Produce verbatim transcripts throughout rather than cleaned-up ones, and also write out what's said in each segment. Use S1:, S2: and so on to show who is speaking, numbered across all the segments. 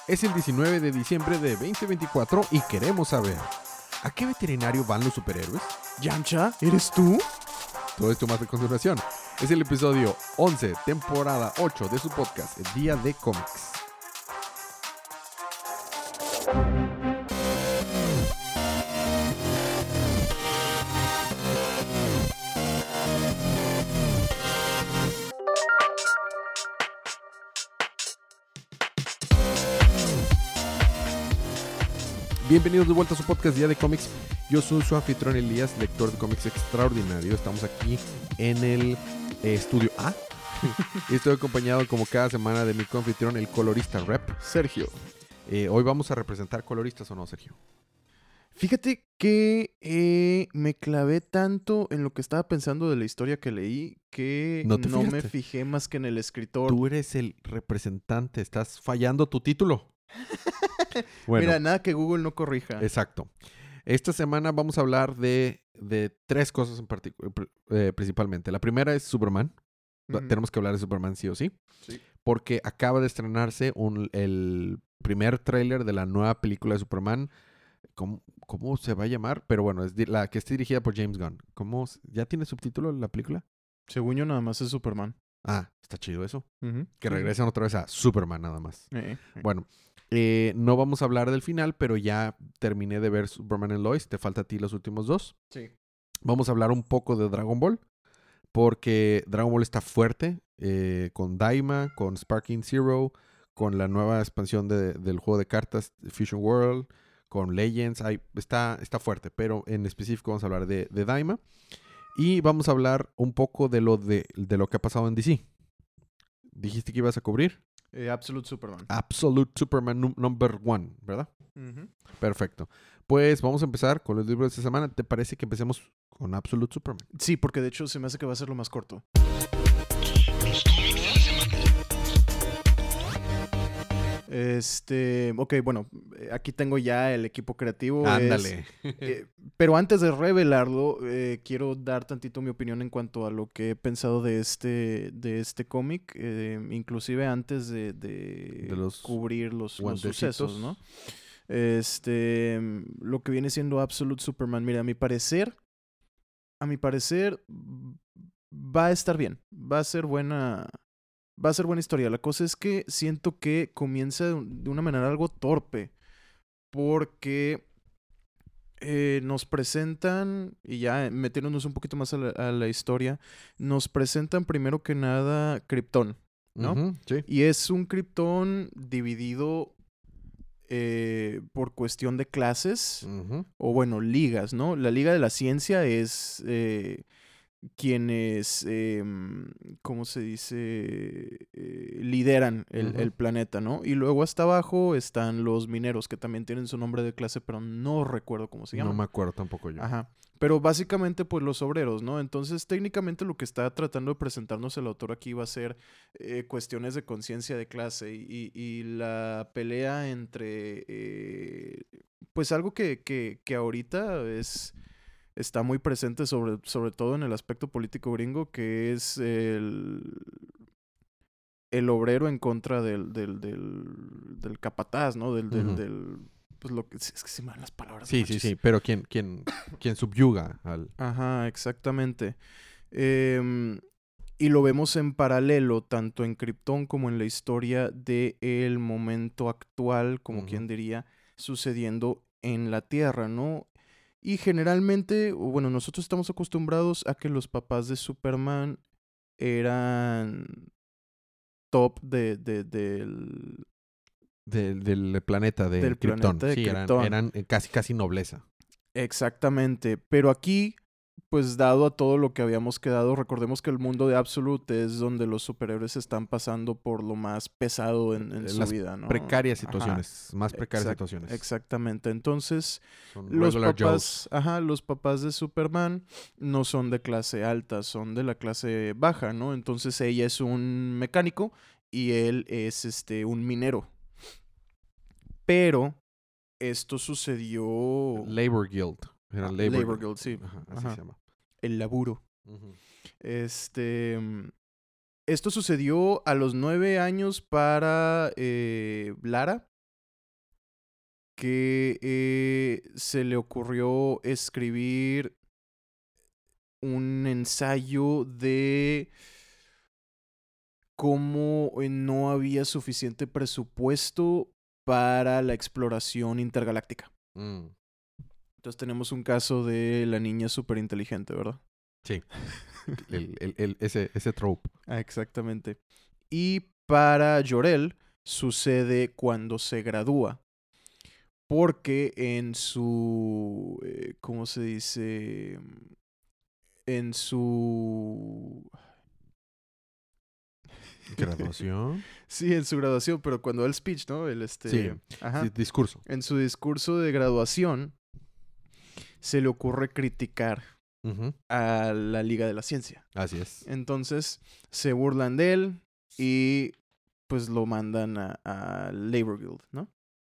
S1: Es el diecinueve de diciembre de veinte veinticuatro y queremos saber, ¿a qué veterinario van los superhéroes?
S2: ¿Yamcha? ¿Eres tú?
S1: Todo esto más de continuación. Es el episodio once, temporada ocho de su podcast, El Día de Cómics. Bienvenidos de vuelta a su podcast Día de Cómics. Yo soy su anfitrión Elías, lector de cómics extraordinario. Estamos aquí en el eh, estudio A. Y estoy acompañado como cada semana de mi coanfitrión, el colorista rep, Sergio. Eh, hoy vamos a representar coloristas, ¿o no, Sergio?
S2: Fíjate que eh, me clavé tanto en lo que estaba pensando de la historia que leí que
S1: No
S2: no,
S1: te
S2: me
S1: fijaste.
S2: fijé más que en el escritor.
S1: Tú eres el representante, estás fallando tu título. Bueno,
S2: Mira, nada que Google no corrija.
S1: exacto. Esta semana vamos a hablar de, de tres cosas en particu- eh, principalmente. La primera es Superman.
S2: Ujú.
S1: Tenemos que hablar de Superman sí o sí.
S2: Sí.
S1: Porque acaba de estrenarse un, el primer tráiler de la nueva película de Superman. ¿Cómo, ¿Cómo se va a llamar? Pero bueno, es di- la que está dirigida por James Gunn. ¿Cómo, s- ¿Ya tiene subtítulo la película?
S2: Según yo, nada más es Superman.
S1: Ah, está chido eso.
S2: Ujú.
S1: Que
S2: Sí, sí.
S1: regresan otra vez a Superman nada más.
S2: Eh, eh.
S1: Bueno, eh, no vamos a hablar del final, pero ya terminé de ver Superman and Lois. Te falta a ti los últimos dos.
S2: Sí.
S1: Vamos a hablar un poco de Dragon Ball, porque Dragon Ball está fuerte, eh, con Daima, con Sparking Zero, con la nueva expansión de- del juego de cartas Fusion World, con Legends. Hay, está, está fuerte, pero en específico vamos a hablar de, de Daima. Y vamos a hablar un poco de lo, de, de lo que ha pasado en D C. Dijiste que ibas a cubrir
S2: Eh, Absolute Superman.
S1: Absolute Superman num- number one, ¿verdad?
S2: Ujú.
S1: Perfecto. Pues vamos a empezar con los libros de esta semana. ¿Te parece que empecemos con Absolute Superman?
S2: Sí, porque de hecho se me hace que va a ser lo más corto. Este, ok, bueno, eh, aquí tengo ya el equipo creativo. es-
S1: Ándale.
S2: eh, pero antes de revelarlo, eh, quiero dar tantito mi opinión en cuanto a lo que he pensado de este, de este cómic, eh, inclusive antes de, de
S1: De los
S2: cubrir los, los
S1: guantecitos.
S2: sucesos, ¿no? Este, mm, lo que viene siendo Absolute Superman, mira, a mi parecer, a mi parecer, mm, va a estar bien, va a ser buena, va a ser buena historia. La cosa es que siento que comienza de un- de una manera algo torpe, porque eh, nos presentan, y ya metiéndonos un poquito más a la, a la historia, nos presentan primero que nada Krypton, ¿no?
S1: Ujú, sí.
S2: Y es un Krypton dividido eh, por cuestión de clases,
S1: Ujú.
S2: o bueno, ligas, ¿no? La Liga de la Ciencia es eh, quienes, em, ¿cómo se dice? Eh, lideran el,
S1: Ujú.
S2: el planeta, ¿no? Y luego hasta abajo están los mineros, que también tienen su nombre de clase, pero no recuerdo cómo se
S1: No
S2: llaman.
S1: me acuerdo tampoco yo.
S2: Ajá. Pero básicamente, pues los obreros, ¿no? Entonces, técnicamente lo que está tratando de presentarnos el autor aquí va a ser eh, cuestiones de conciencia de clase y, y la pelea entre, eh, pues algo que, que, que ahorita es, está muy presente, sobre, sobre todo en el aspecto político gringo, que es el, el obrero en contra del, del, del, del capataz, ¿no? Del, del,
S1: Ujú.
S2: del, pues lo que, es que se me van las palabras.
S1: Sí,
S2: no
S1: sí,
S2: manches.
S1: sí. Pero ¿quién, quién, quién subyuga al...?
S2: Ajá, exactamente. Em, y lo vemos en paralelo, tanto en Krypton como en la historia del momento actual, como
S1: Ujú.
S2: quien diría, sucediendo en la Tierra, ¿no? Y generalmente, o bueno, nosotros estamos acostumbrados a que los papás de Superman eran top de, de- del,
S1: Del, del planeta de
S2: del
S1: Krypton.
S2: planeta de
S1: Sí, eran,
S2: Krypton.
S1: eran eh, casi, casi nobleza.
S2: Exactamente, pero aquí, pues dado a todo lo que habíamos quedado, recordemos que el mundo de Absolute es donde los superhéroes están pasando por lo más pesado en, en
S1: Eh,
S2: su
S1: las
S2: vida, ¿no?
S1: Precarias
S2: Ajá,
S1: situaciones. Más precarias
S2: exact-
S1: situaciones.
S2: Exactamente. Entonces,
S1: Son
S2: los
S1: regular
S2: papás,
S1: Joes.
S2: ajá, los papás de Superman no son de clase alta, son de la clase baja, ¿no? Entonces ella es un mecánico y él es este un minero. Pero esto sucedió
S1: Labor Guild. Era
S2: Ah,
S1: Labor,
S2: Labor Guild, sí.
S1: Ajá, así
S2: Ajá.
S1: se llama.
S2: El laburo.
S1: Ujú.
S2: Este. mm, Esto sucedió a los nueve años para eh, Lara. que eh, se le ocurrió escribir un ensayo de cómo eh, no había suficiente presupuesto para la exploración intergaláctica.
S1: Mm,
S2: Entonces tenemos un caso de la niña súper inteligente, ¿verdad?
S1: sí. El, el- el- ese, ese trope.
S2: Ah, exactamente. Y para Jor-El sucede cuando se gradúa. Porque en su... eh, ¿cómo se dice? En su...
S1: Graduación.
S2: Sí, en su graduación, pero cuando el speech, ¿no? El este...
S1: Sí.
S2: Ajá.
S1: Sí, discurso.
S2: En su discurso de graduación se le ocurre criticar
S1: Ujú.
S2: a la Liga de la Ciencia.
S1: Así es.
S2: Entonces se burlan de él y pues lo mandan a, a Labor Guild, ¿no?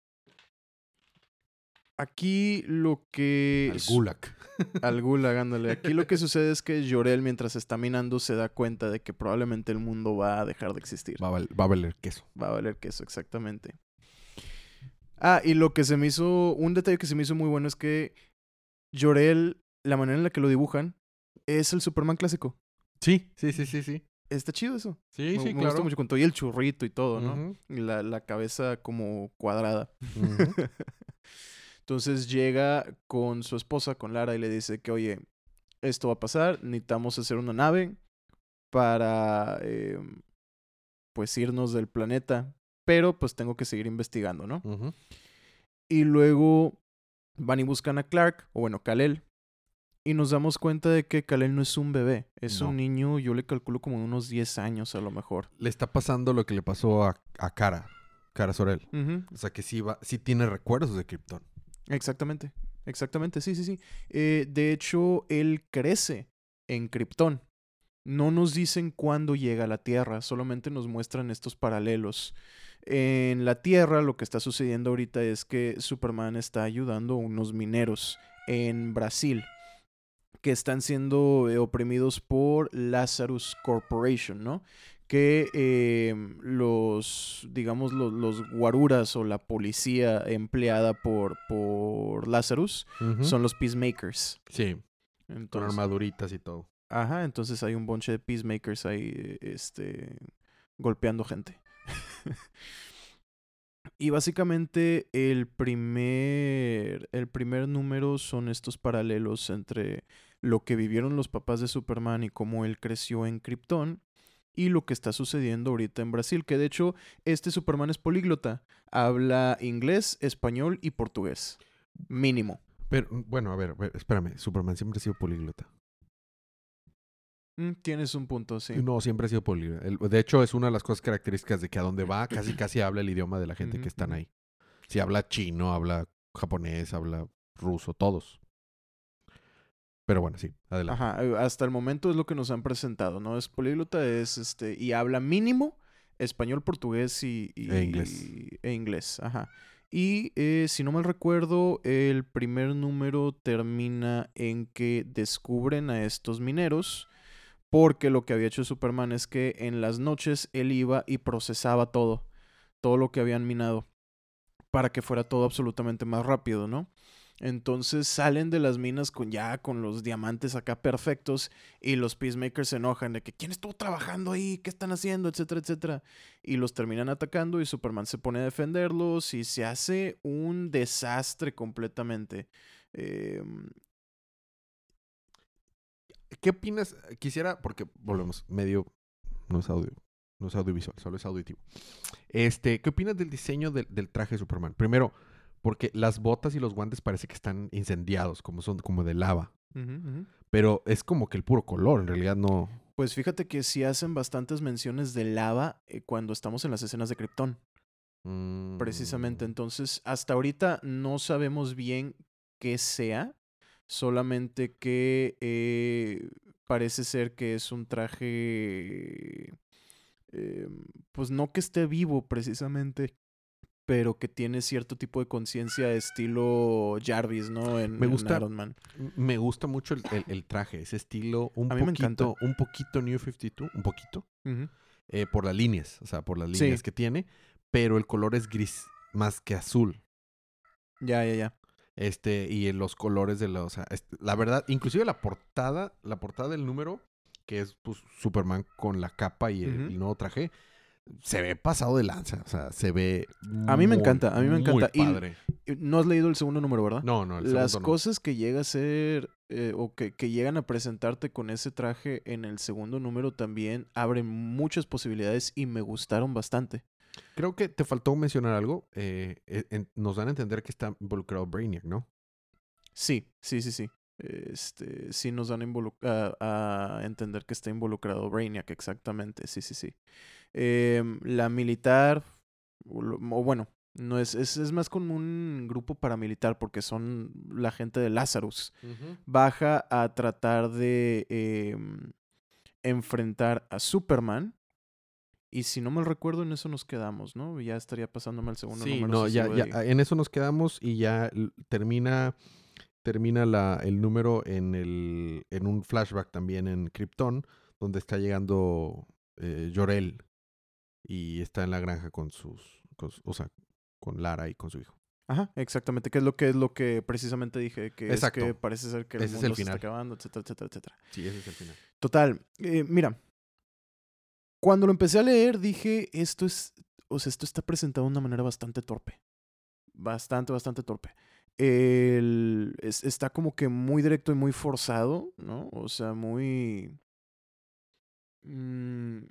S2: Aquí lo que...
S1: Al
S2: su-
S1: Gulag.
S2: Al Gulag, ándale. Aquí lo que sucede es que Jor-El, mientras está minando, se da cuenta de que probablemente el mundo va a dejar de existir.
S1: Va a, val- va a valer queso.
S2: Va a valer queso, exactamente. Ah, y lo que se me hizo... Un detalle que se me hizo muy bueno es que Jor-El, la manera en la que lo dibujan, es el Superman clásico.
S1: Sí, sí, sí, sí, sí.
S2: Está chido eso.
S1: Sí,
S2: me
S1: sí,
S2: me
S1: claro.
S2: gusta mucho con todo. Y el churrito y todo, ¿no?
S1: Ujú,
S2: Y la, la cabeza como cuadrada.
S1: ujú.
S2: Entonces llega con su esposa, con Lara, y le dice que, oye, esto va a pasar, necesitamos hacer una nave para, eh, pues, irnos del planeta, pero pues tengo que seguir investigando, ¿no?
S1: Ujú.
S2: Y luego van y buscan a Clark, o bueno, Kal-El, y nos damos cuenta de que Kal-El no es un bebé, es
S1: No.
S2: un niño, yo le calculo como de unos diez años a lo mejor.
S1: Le está pasando lo que le pasó a, a Kara. Kara Zor-El.
S2: Ujú.
S1: O sea que sí, va, sí tiene recuerdos de Krypton.
S2: Exactamente, exactamente, sí, sí, sí. Eh, de hecho, él crece en Krypton. No nos dicen cuándo llega a la Tierra, solamente nos muestran estos paralelos. En la Tierra lo que está sucediendo ahorita es que Superman está ayudando a unos mineros en Brasil que están siendo eh, oprimidos por Lazarus Corporation, ¿no? Que eh, los, digamos, los, los guaruras o la policía empleada por, por Lazarus
S1: Ujú.
S2: son los Peacemakers.
S1: Sí, con
S2: Entonces,
S1: armaduritas y todo.
S2: ajá, entonces hay un bonche de Peacemakers ahí, eh, este, golpeando gente. Y básicamente el primer, el primer número son estos paralelos entre lo que vivieron los papás de Superman y cómo él creció en Krypton y lo que está sucediendo ahorita en Brasil, que de hecho este Superman es políglota, habla inglés, español y portugués, mínimo.
S1: Pero, bueno, a ver, a ver, espérame. Superman siempre ha sido políglota.
S2: Mm, tienes un punto, sí.
S1: No, siempre ha sido políglota. El- De hecho, es una de las cosas características de que a donde va, casi casi habla el idioma de la gente
S2: Ujú,
S1: que están
S2: ujú.
S1: ahí. Si habla chino, habla japonés, habla ruso, todos. Pero bueno, sí, adelante.
S2: Ajá, eh, hasta el momento es lo que nos han presentado, ¿no? Es políglota, es este, y habla mínimo español, portugués y, y-
S1: E inglés.
S2: e inglés, ajá. Y eh, si no mal recuerdo, el primer número termina en que descubren a estos mineros, porque lo que había hecho Superman es que en las noches él iba y procesaba todo, todo lo que habían minado, para que fuera todo absolutamente más rápido, ¿no? Entonces salen de las minas con ya con los diamantes acá perfectos y los Peacemakers se enojan de que ¿quién estuvo trabajando ahí? ¿Qué están haciendo? Etcétera, etcétera. Y los terminan atacando y Superman se pone a defenderlos y se hace un desastre completamente. Eh,
S1: ¿Qué opinas? Quisiera, porque volvemos, medio, no es audio, no es audiovisual, solo es auditivo. Este, ¿qué opinas del diseño del, del traje de Superman? Primero, porque las botas y los guantes parece que están incendiados, como son como de lava.
S2: ujú, ujú.
S1: Pero es como que el puro color, en realidad no.
S2: Pues fíjate que sí hacen bastantes menciones de lava eh, cuando estamos en las escenas de Krypton.
S1: Mm,
S2: Precisamente, entonces hasta ahorita no sabemos bien qué sea, solamente que eh, parece ser que es un traje, eh, pues no que esté vivo precisamente, pero que tiene cierto tipo de conciencia estilo Jarvis, ¿no? En,
S1: Me
S2: en
S1: gusta-
S2: Iron Man.
S1: Me gusta mucho el, el- el traje, ese estilo un
S2: A mí me encanta.
S1: poquito, un poquito New cincuenta y dos, un poquito,
S2: Ujú.
S1: eh, por las líneas, o sea, por las
S2: Sí.
S1: líneas que tiene, pero el color es gris más que azul.
S2: Ya, ya, ya.
S1: Este, y en los colores de los... O sea, este, la verdad, inclusive la portada, la portada del número, que es pues Superman con la capa y el,
S2: Ujú.
S1: el nuevo traje, se ve pasado de lanza. O sea, se ve
S2: A mí me
S1: muy,
S2: encanta, a mí me
S1: muy
S2: encanta. Y
S1: padre.
S2: y no has leído el segundo número, ¿verdad?
S1: No, no, el
S2: Las
S1: segundo no.
S2: cosas que llega a ser eh, o que, que llegan a presentarte con ese traje en el segundo número también abren muchas posibilidades y me gustaron bastante.
S1: Creo que te faltó mencionar algo. Eh, eh, en- nos dan a entender que está involucrado Brainiac, ¿no?
S2: Sí, sí, sí, sí. Este, sí nos dan involu- a, a entender que está involucrado Brainiac, exactamente. Sí, sí, sí. Em, la militar, o, lo- o bueno, no es, es, es más como un grupo paramilitar porque son la gente de Lazarus.
S1: Ujú.
S2: Baja a tratar de em, enfrentar a Superman. Y si no mal recuerdo, en eso nos quedamos, ¿no? Ya estaría pasándome al segundo
S1: Sí,
S2: número
S1: no,
S2: si
S1: ya,
S2: sigo de
S1: ya,
S2: ahí.
S1: ah, en eso nos quedamos y ya l- termina, termina la, el número en el, en un flashback también en Krypton, donde está llegando eh, Jor-El y está en la granja con sus, con su- o sea, con Lara y con su hijo.
S2: Ajá, exactamente. ¿Qué es lo que es lo que precisamente dije? Que es que
S1: Exacto,
S2: parece ser que el
S1: ese es el
S2: mundo se está
S1: final.
S2: acabando, etcétera, etcétera, etcétera.
S1: Sí, ese es el final.
S2: Total. eh, mira, cuando lo empecé a leer dije, esto es, o sea, esto está presentado de una manera bastante torpe. Bastante, bastante torpe. El, es- está como que muy directo y muy forzado, ¿no? O sea, muy... mm,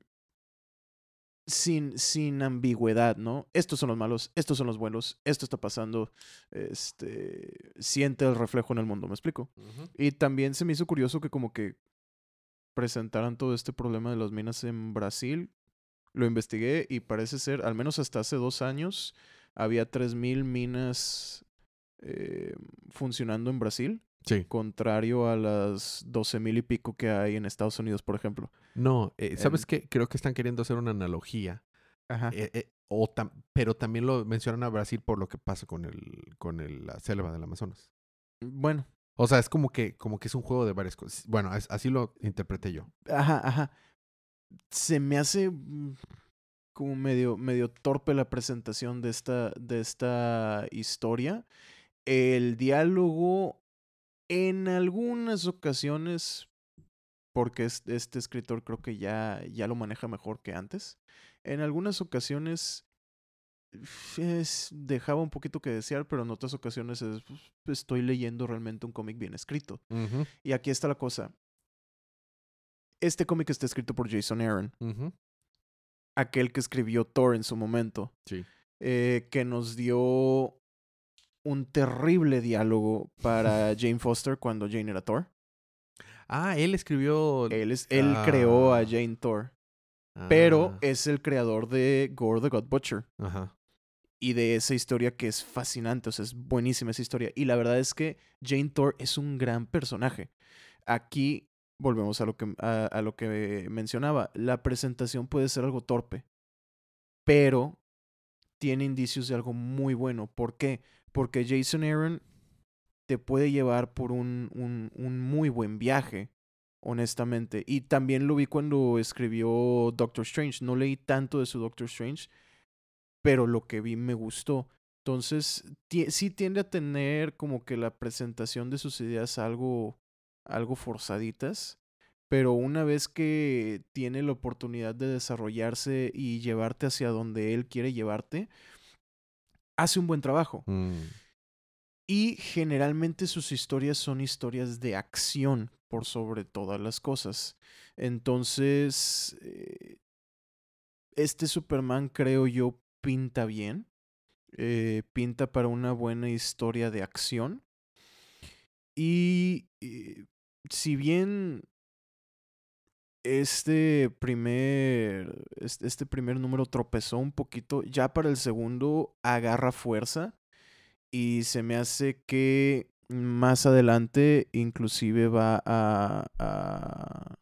S2: sin, sin ambigüedad, ¿no? Estos son los malos, estos son los buenos, esto está pasando, este, siente el reflejo en el mundo, ¿me explico?
S1: Ujú.
S2: Y también se me hizo curioso que como que presentaran todo este problema de las minas en Brasil. Lo investigué y parece ser, al menos hasta hace dos años, había tres mil minas eh, funcionando en Brasil,
S1: Sí.
S2: contrario a las doce mil y pico que hay en Estados Unidos, por ejemplo.
S1: No, eh, ¿sabes
S2: En-
S1: qué? Creo que están queriendo hacer una analogía.
S2: Ajá.
S1: eh, eh, o tam- pero también lo mencionan a Brasil por lo que pasa con el, con el- la selva del Amazonas.
S2: Bueno,
S1: O sea, es como que, como que es un juego de varias cosas. Bueno, es- así lo interpreté yo.
S2: ajá, ajá. Se me hace mm, como medio, medio torpe la presentación de esta, de esta historia. El diálogo en algunas ocasiones, porque es- este escritor creo que ya, ya lo maneja mejor que antes, en algunas ocasiones es- dejaba un poquito que desear, pero en otras ocasiones es, pues, estoy leyendo realmente un cómic bien escrito.
S1: Ujú,
S2: Y aquí está la cosa. Este cómic está escrito por Jason Aaron,
S1: ujú,
S2: aquel que escribió Thor en su momento,
S1: sí.
S2: eh, que nos dio un terrible diálogo para Jane Foster cuando Jane era Thor.
S1: Ah, él escribió.
S2: Él, es, él creó a
S1: Ah,
S2: Jane Thor, pero
S1: ah,
S2: es el creador de Gore the God Butcher
S1: ajá.
S2: y de esa historia que es fascinante, o sea, es buenísima esa historia. Y la verdad es que Jane Thor es un gran personaje. Aquí volvemos a lo que, a, a lo que mencionaba. La presentación puede ser algo torpe, pero tiene indicios de algo muy bueno. ¿Por qué? Porque Jason Aaron te puede llevar por un, un, un muy buen viaje, honestamente. Y también lo vi cuando escribió Doctor Strange. No leí tanto de su Doctor Strange, pero lo que vi me gustó. Entonces, ti- sí tiende a tener como que la presentación de sus ideas algo, algo forzaditas, pero una vez que tiene la oportunidad de desarrollarse y llevarte hacia donde él quiere llevarte, hace un buen trabajo.
S1: Mm,
S2: Y generalmente sus historias son historias de acción por sobre todas las cosas. Entonces, eh, este Superman creo yo pinta bien. Eh, pinta para una buena historia de acción. Y eh, si bien este primer, este, este primer número tropezó un poquito, ya para el segundo agarra fuerza y se me hace que más adelante inclusive va a, a,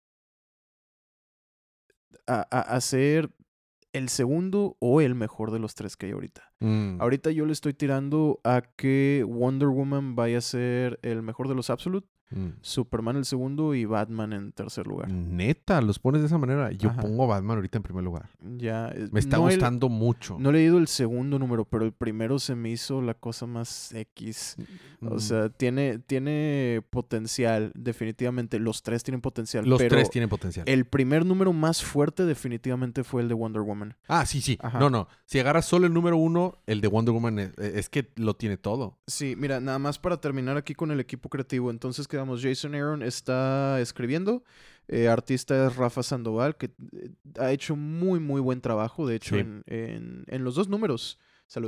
S2: a, a hacer el segundo o el mejor de los tres que hay ahorita.
S1: mm,
S2: Ahorita yo le estoy tirando a que Wonder Woman vaya a ser el mejor de los Absolute
S1: Mm.
S2: Superman el segundo y Batman en tercer lugar.
S1: Neta, los pones de esa manera. Yo
S2: Ajá.
S1: pongo a Batman ahorita en primer lugar.
S2: Ya, eh,
S1: Me está
S2: no he-
S1: gustando mucho.
S2: No he leído el segundo número, pero el primero se me hizo la cosa más X. O
S1: Mm.
S2: sea, tiene, tiene potencial, definitivamente. Los tres tienen potencial,
S1: Los
S2: pero
S1: tres tienen potencial.
S2: el primer número más fuerte definitivamente fue el de Wonder Woman.
S1: Ah, sí, sí.
S2: Ajá.
S1: No, no. Si agarras solo el número uno, el de Wonder Woman es, es que lo tiene todo.
S2: Sí, mira, nada más para terminar aquí con el equipo creativo. Entonces quedamos, Jason Aaron está escribiendo, eh, artista es Rafa Sandoval, que eh, ha hecho muy, muy buen trabajo, de hecho,
S1: Sí.
S2: en, en, en los dos números. Salud.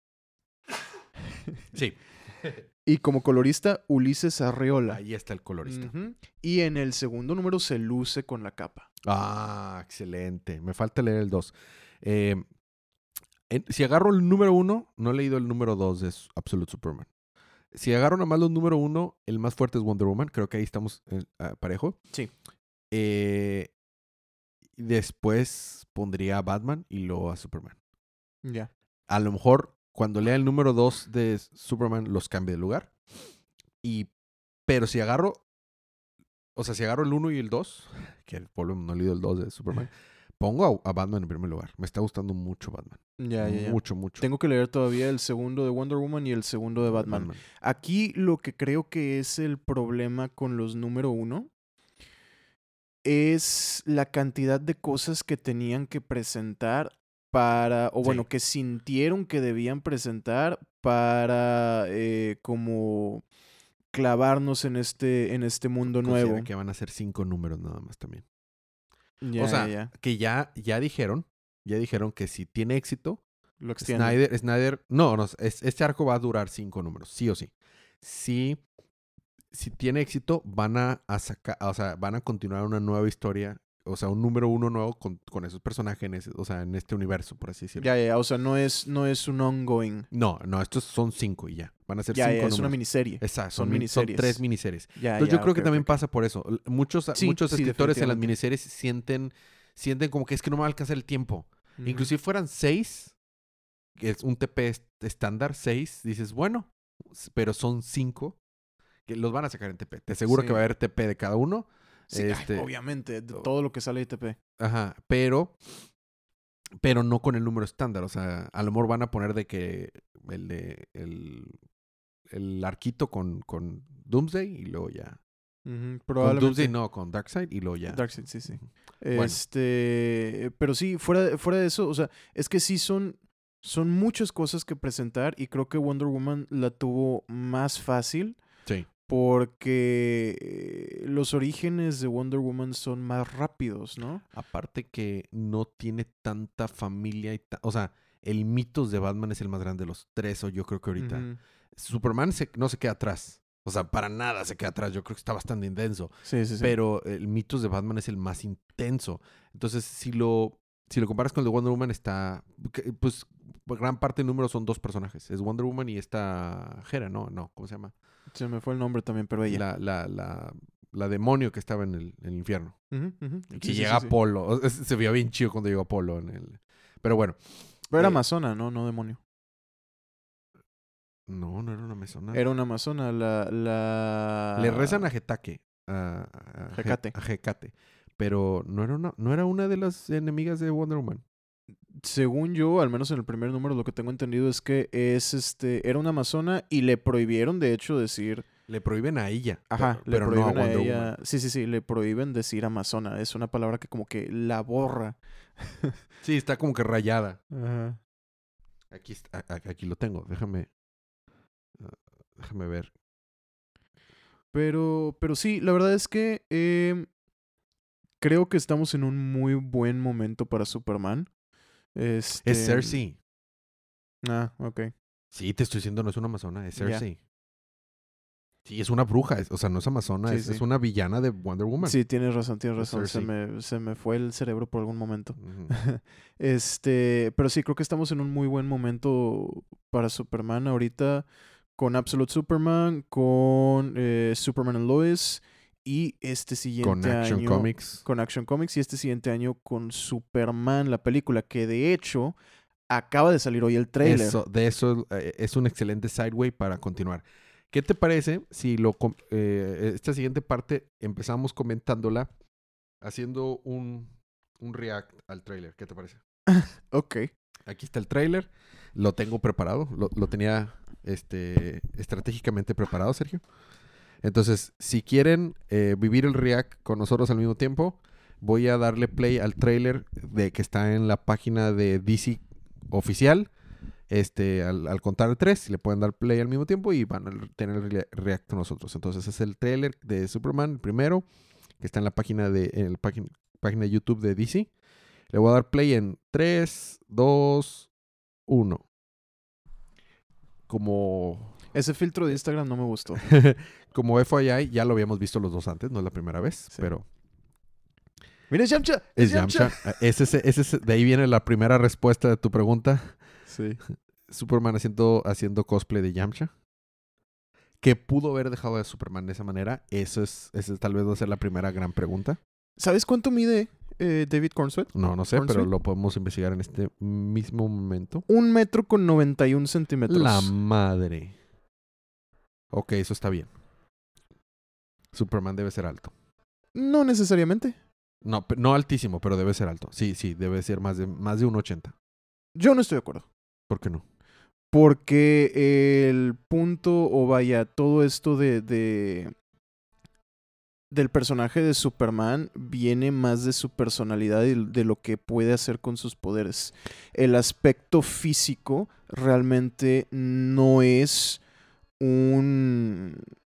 S1: Sí.
S2: Y como colorista, Ulises Arreola.
S1: Ahí está el colorista.
S2: Ujú. Y en el segundo número se luce con la capa.
S1: Ah, excelente. Me falta leer el dos. Eh, en- si agarro el número uno, no he leído el número dos de S- Absolute Superman. Si agarro nada más los número uno, el más fuerte es Wonder Woman. Creo que ahí estamos eh, ah, parejo.
S2: Sí.
S1: Eh, y después pondría a Batman y luego a Superman.
S2: Ya.
S1: A lo mejor cuando lea el número dos de Superman los cambie de lugar. Y, pero si agarro, o sea, si agarro el uno y el dos, que por no he leído el dos de Superman, pongo a, a Batman en primer lugar. Me está gustando mucho Batman.
S2: Ya, ya, ya.
S1: Mucho, mucho.
S2: Tengo que leer todavía el segundo de Wonder Woman y el segundo de Batman. Aquí lo que creo que es el problema con los número uno es la cantidad de cosas que tenían que presentar para, o bueno,
S1: Sí.
S2: que sintieron que debían presentar para eh, como clavarnos en este, en este mundo
S1: Considera
S2: nuevo.
S1: que van a ser cinco números nada más también.
S2: Ya,
S1: o sea,
S2: ya, ya.
S1: que ya, ya dijeron, ya dijeron que si tiene éxito,
S2: Lo extienden.
S1: Snyder, Snyder, no, no, es- este arco va a durar cinco números, sí o sí. Si, si tiene éxito, van a, a sacar, o sea, van a continuar una nueva historia, o sea, un número uno nuevo con, con esos personajes, en ese- o sea, en este universo, por así decirlo.
S2: Ya, ya, ya. O sea, no es, no es un ongoing.
S1: No, no, estos son cinco y ya. Van a ser
S2: Ya,
S1: cinco
S2: ya, es
S1: números.
S2: una miniserie.
S1: Exacto,
S2: son
S1: son, min- son
S2: miniseries.
S1: tres miniseries.
S2: Ya,
S1: Entonces
S2: ya,
S1: yo creo
S2: ok,
S1: que
S2: ok,
S1: también
S2: ok.
S1: pasa por eso. L- Muchos,
S2: Sí,
S1: muchos
S2: sí,
S1: escritores en las
S2: definitivamente.
S1: miniseries sienten, sienten como que es que no me va a alcanzar el tiempo.
S2: Ujú.
S1: Inclusive fueran seis, que es un T P est- estándar, seis, dices, bueno, s- pero son cinco, que los van a sacar en T P. Te aseguro
S2: Sí.
S1: que va a haber T P de cada uno.
S2: Sí, ay,
S1: este,
S2: obviamente, de
S1: oh.
S2: todo lo que sale de I T P.
S1: Ajá, pero, pero no con el número estándar. O sea, a lo mejor van a poner de que el de el, el arquito con, con Doomsday y luego ya.
S2: Ujú,
S1: Con
S2: probablemente.
S1: Doomsday no, con Darkseid y luego ya.
S2: Darkseid, sí, sí.
S1: Ujú. Bueno.
S2: Este, pero sí, fuera de, fuera de eso, o sea, es que sí son, son muchas cosas que presentar y creo que Wonder Woman la tuvo más fácil
S1: Sí.
S2: porque eh, los orígenes de Wonder Woman son más rápidos, ¿no?
S1: Aparte que no tiene tanta familia y ta- o sea, el mitos de Batman es el más grande de los tres, o yo creo que ahorita.
S2: Ujú.
S1: Superman se- no se queda atrás. O sea, para nada se queda atrás. Yo creo que está bastante intenso.
S2: Sí, sí, sí.
S1: Pero el mitos de Batman es el más intenso. Entonces, si lo, si lo comparas con el de Wonder Woman, está. que- Pues gran parte del número son dos personajes. Es Wonder Woman y esta Hera, ¿no? No, ¿cómo se llama?
S2: Se me fue el nombre también, pero ella.
S1: La, la, la, la demonio que estaba en el, en el infierno.
S2: Ujú, ujú.
S1: Y
S2: Sí,
S1: que
S2: sí,
S1: llega
S2: sí, sí.
S1: Apolo. O- es- Se veía bien chido cuando llegó Apolo en el. Pero bueno.
S2: Pero era
S1: eh,
S2: amazona, ¿no? No demonio.
S1: No, no era una mesona.
S2: Era una amazona, la... la...
S1: Le rezan a Getaque. A, a, a Ge-
S2: Hecate.
S1: a Hecate. Pero no era, una, no era una de las enemigas de Wonder Woman.
S2: Según yo, al menos en el primer número, lo que tengo entendido es que es este era una amazona y le prohibieron, de hecho, decir.
S1: Le prohíben a ella.
S2: Ajá,
S1: pero,
S2: le
S1: pero no a
S2: prohíben a,
S1: Wonder
S2: ella.
S1: Woman.
S2: Sí, sí, sí, le prohíben decir amazona. Es una palabra que como que la borra.
S1: Sí, está como que rayada.
S2: Ajá.
S1: Aquí, está- a- a- aquí lo tengo. Déjame. ah, déjame ver.
S2: Pero, pero sí, la verdad es que em, creo que estamos en un muy buen momento para Superman. Este...
S1: Es Cersei.
S2: Ah, ok.
S1: Sí, te estoy diciendo, no es una amazona, es
S2: Ya.
S1: Cersei. Sí, es una bruja. es- o sea, no es amazona,
S2: Sí,
S1: es,
S2: sí.
S1: es una villana de Wonder Woman.
S2: Sí, tienes razón, tienes
S1: Es
S2: razón. Se
S1: Cersei.
S2: me, se me fue el cerebro por algún momento.
S1: Ujú.
S2: Este, pero sí, creo que estamos en un muy buen momento para Superman ahorita con Absolute Superman, con eh, Superman and Lois y este siguiente
S1: Con Action
S2: año
S1: Comics.
S2: con Action Comics y este siguiente año con Superman, la película que de hecho acaba de salir hoy el trailer.
S1: Eso, de eso eh, es un excelente sideway para continuar. ¿Qué te parece si lo com- eh, esta siguiente parte empezamos comentándola haciendo un, un react al trailer? ¿Qué te parece?
S2: Ok.
S1: Aquí está el trailer. Lo tengo preparado. Lo, lo tenía este, estratégicamente preparado, Sergio. Entonces, si quieren eh, vivir el react con nosotros al mismo tiempo, voy a darle play al trailer de que está en la página de D C oficial. Este, al, al contar el tres, le pueden dar play al mismo tiempo y van a tener el re- react con nosotros. Entonces, es el trailer de Superman, el primero, que está en la página de, en la página, página de YouTube de D C. Le voy a dar play en tres, dos, uno. Como...
S2: Ese filtro de Instagram no me gustó.
S1: Como F Y I, ya lo habíamos visto los dos antes, no es la primera vez,
S2: Sí.
S1: pero...
S2: ¡Mira, es Yamcha!
S1: Es Yamcha. Ese, es- ese, es- de ahí viene la primera respuesta de tu pregunta.
S2: Sí.
S1: Superman haciendo, haciendo cosplay de Yamcha. ¿Qué pudo haber dejado de Superman de esa manera? Eso es, esa tal vez va a ser la primera gran pregunta.
S2: ¿Sabes cuánto mide eh, David Cornswell?
S1: No, no sé, pero
S2: ¿Cornswell?
S1: lo podemos investigar en este mismo momento.
S2: Un metro con noventa y un centímetros.
S1: La madre. Ok, eso está bien. Superman debe ser alto.
S2: No necesariamente.
S1: No, pe- no altísimo, pero debe ser alto. Sí, sí, debe ser más de, más de un ochenta.
S2: Yo no estoy de acuerdo.
S1: ¿Por qué no?
S2: Porque el punto, o vaya, todo esto de, de del personaje de Superman viene más de su personalidad y de lo que puede hacer con sus poderes. El aspecto físico realmente no es un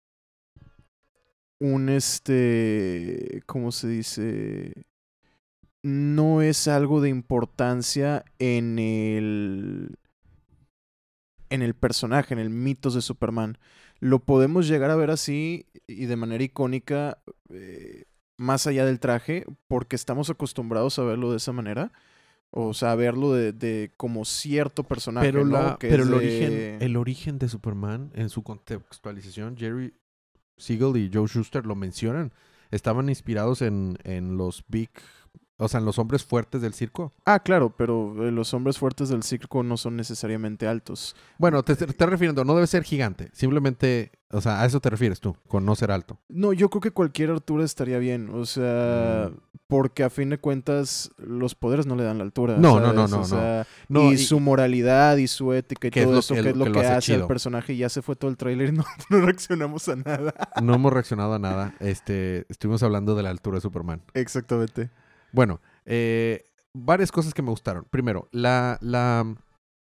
S2: un este, ¿cómo se dice? No es algo de importancia en el en el personaje, en el mitos de Superman. Lo podemos llegar a ver así y de manera icónica, eh, más allá del traje, porque estamos acostumbrados a verlo de esa manera. O sea, a verlo de, de como cierto personaje,
S1: Pero,
S2: ¿no?
S1: la,
S2: Que
S1: pero
S2: es
S1: el,
S2: de-
S1: origen, el origen de Superman, en su contextualización, Jerry Siegel y Joe Shuster lo mencionan. Estaban inspirados en, en los big... O sea, en los hombres fuertes del circo.
S2: Ah, claro, pero eh, los hombres fuertes del circo no son necesariamente altos.
S1: Bueno, te, te estás refiriendo, no debe ser gigante. Simplemente, o sea, a eso te refieres tú, con no ser alto.
S2: No, yo creo que cualquier altura estaría bien. O sea,
S1: Mm.
S2: porque a fin de cuentas los poderes no le dan la altura.
S1: No, no, no,
S2: ¿sabes?
S1: no,
S2: O
S1: no.
S2: sea,
S1: No,
S2: y,
S1: y-
S2: su moralidad y su ética y
S1: ¿Qué es
S2: todo
S1: lo
S2: eso,
S1: que-
S2: que es lo que,
S1: que lo hace
S2: hace al
S1: chido?
S2: personaje. Y ya se fue todo el tráiler y no, no reaccionamos a nada.
S1: No hemos reaccionado a nada. Este, estuvimos hablando de la altura de Superman.
S2: Exactamente.
S1: Bueno, eh, varias cosas que me gustaron. Primero, la, la,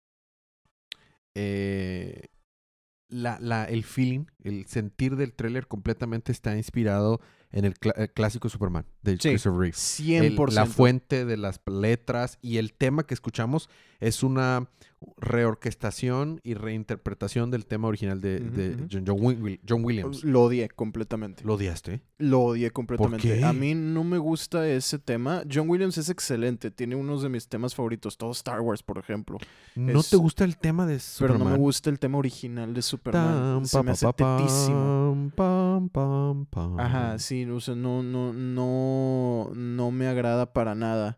S1: eh, la, la, el feeling, el sentir del tráiler completamente está inspirado en el, cl- el clásico Superman de
S2: Sí,
S1: Christopher Reeve.
S2: cien
S1: El-
S2: por ciento.
S1: la fuente de las letras y el tema que escuchamos es una reorquestación y reinterpretación del tema original de,
S2: Ujú,
S1: de
S2: ujú.
S1: John, John Wi- John Williams.
S2: Lo odié completamente.
S1: ¿Lo odiaste?
S2: Lo odié completamente.
S1: qué?
S2: A mí no me gusta ese tema. John Williams es excelente. Tiene unos de mis temas favoritos. Todo Star Wars, por ejemplo.
S1: ¿No
S2: Es-
S1: te gusta el tema de
S2: Pero
S1: Superman?
S2: no me gusta el tema original de Superman.
S1: Tam,
S2: Se
S1: pa,
S2: me
S1: pa,
S2: hace
S1: pa,
S2: tetísimo.
S1: pam, pam, pam, pam.
S2: Ajá, sí, o sea, no, no, no, no me agrada para nada.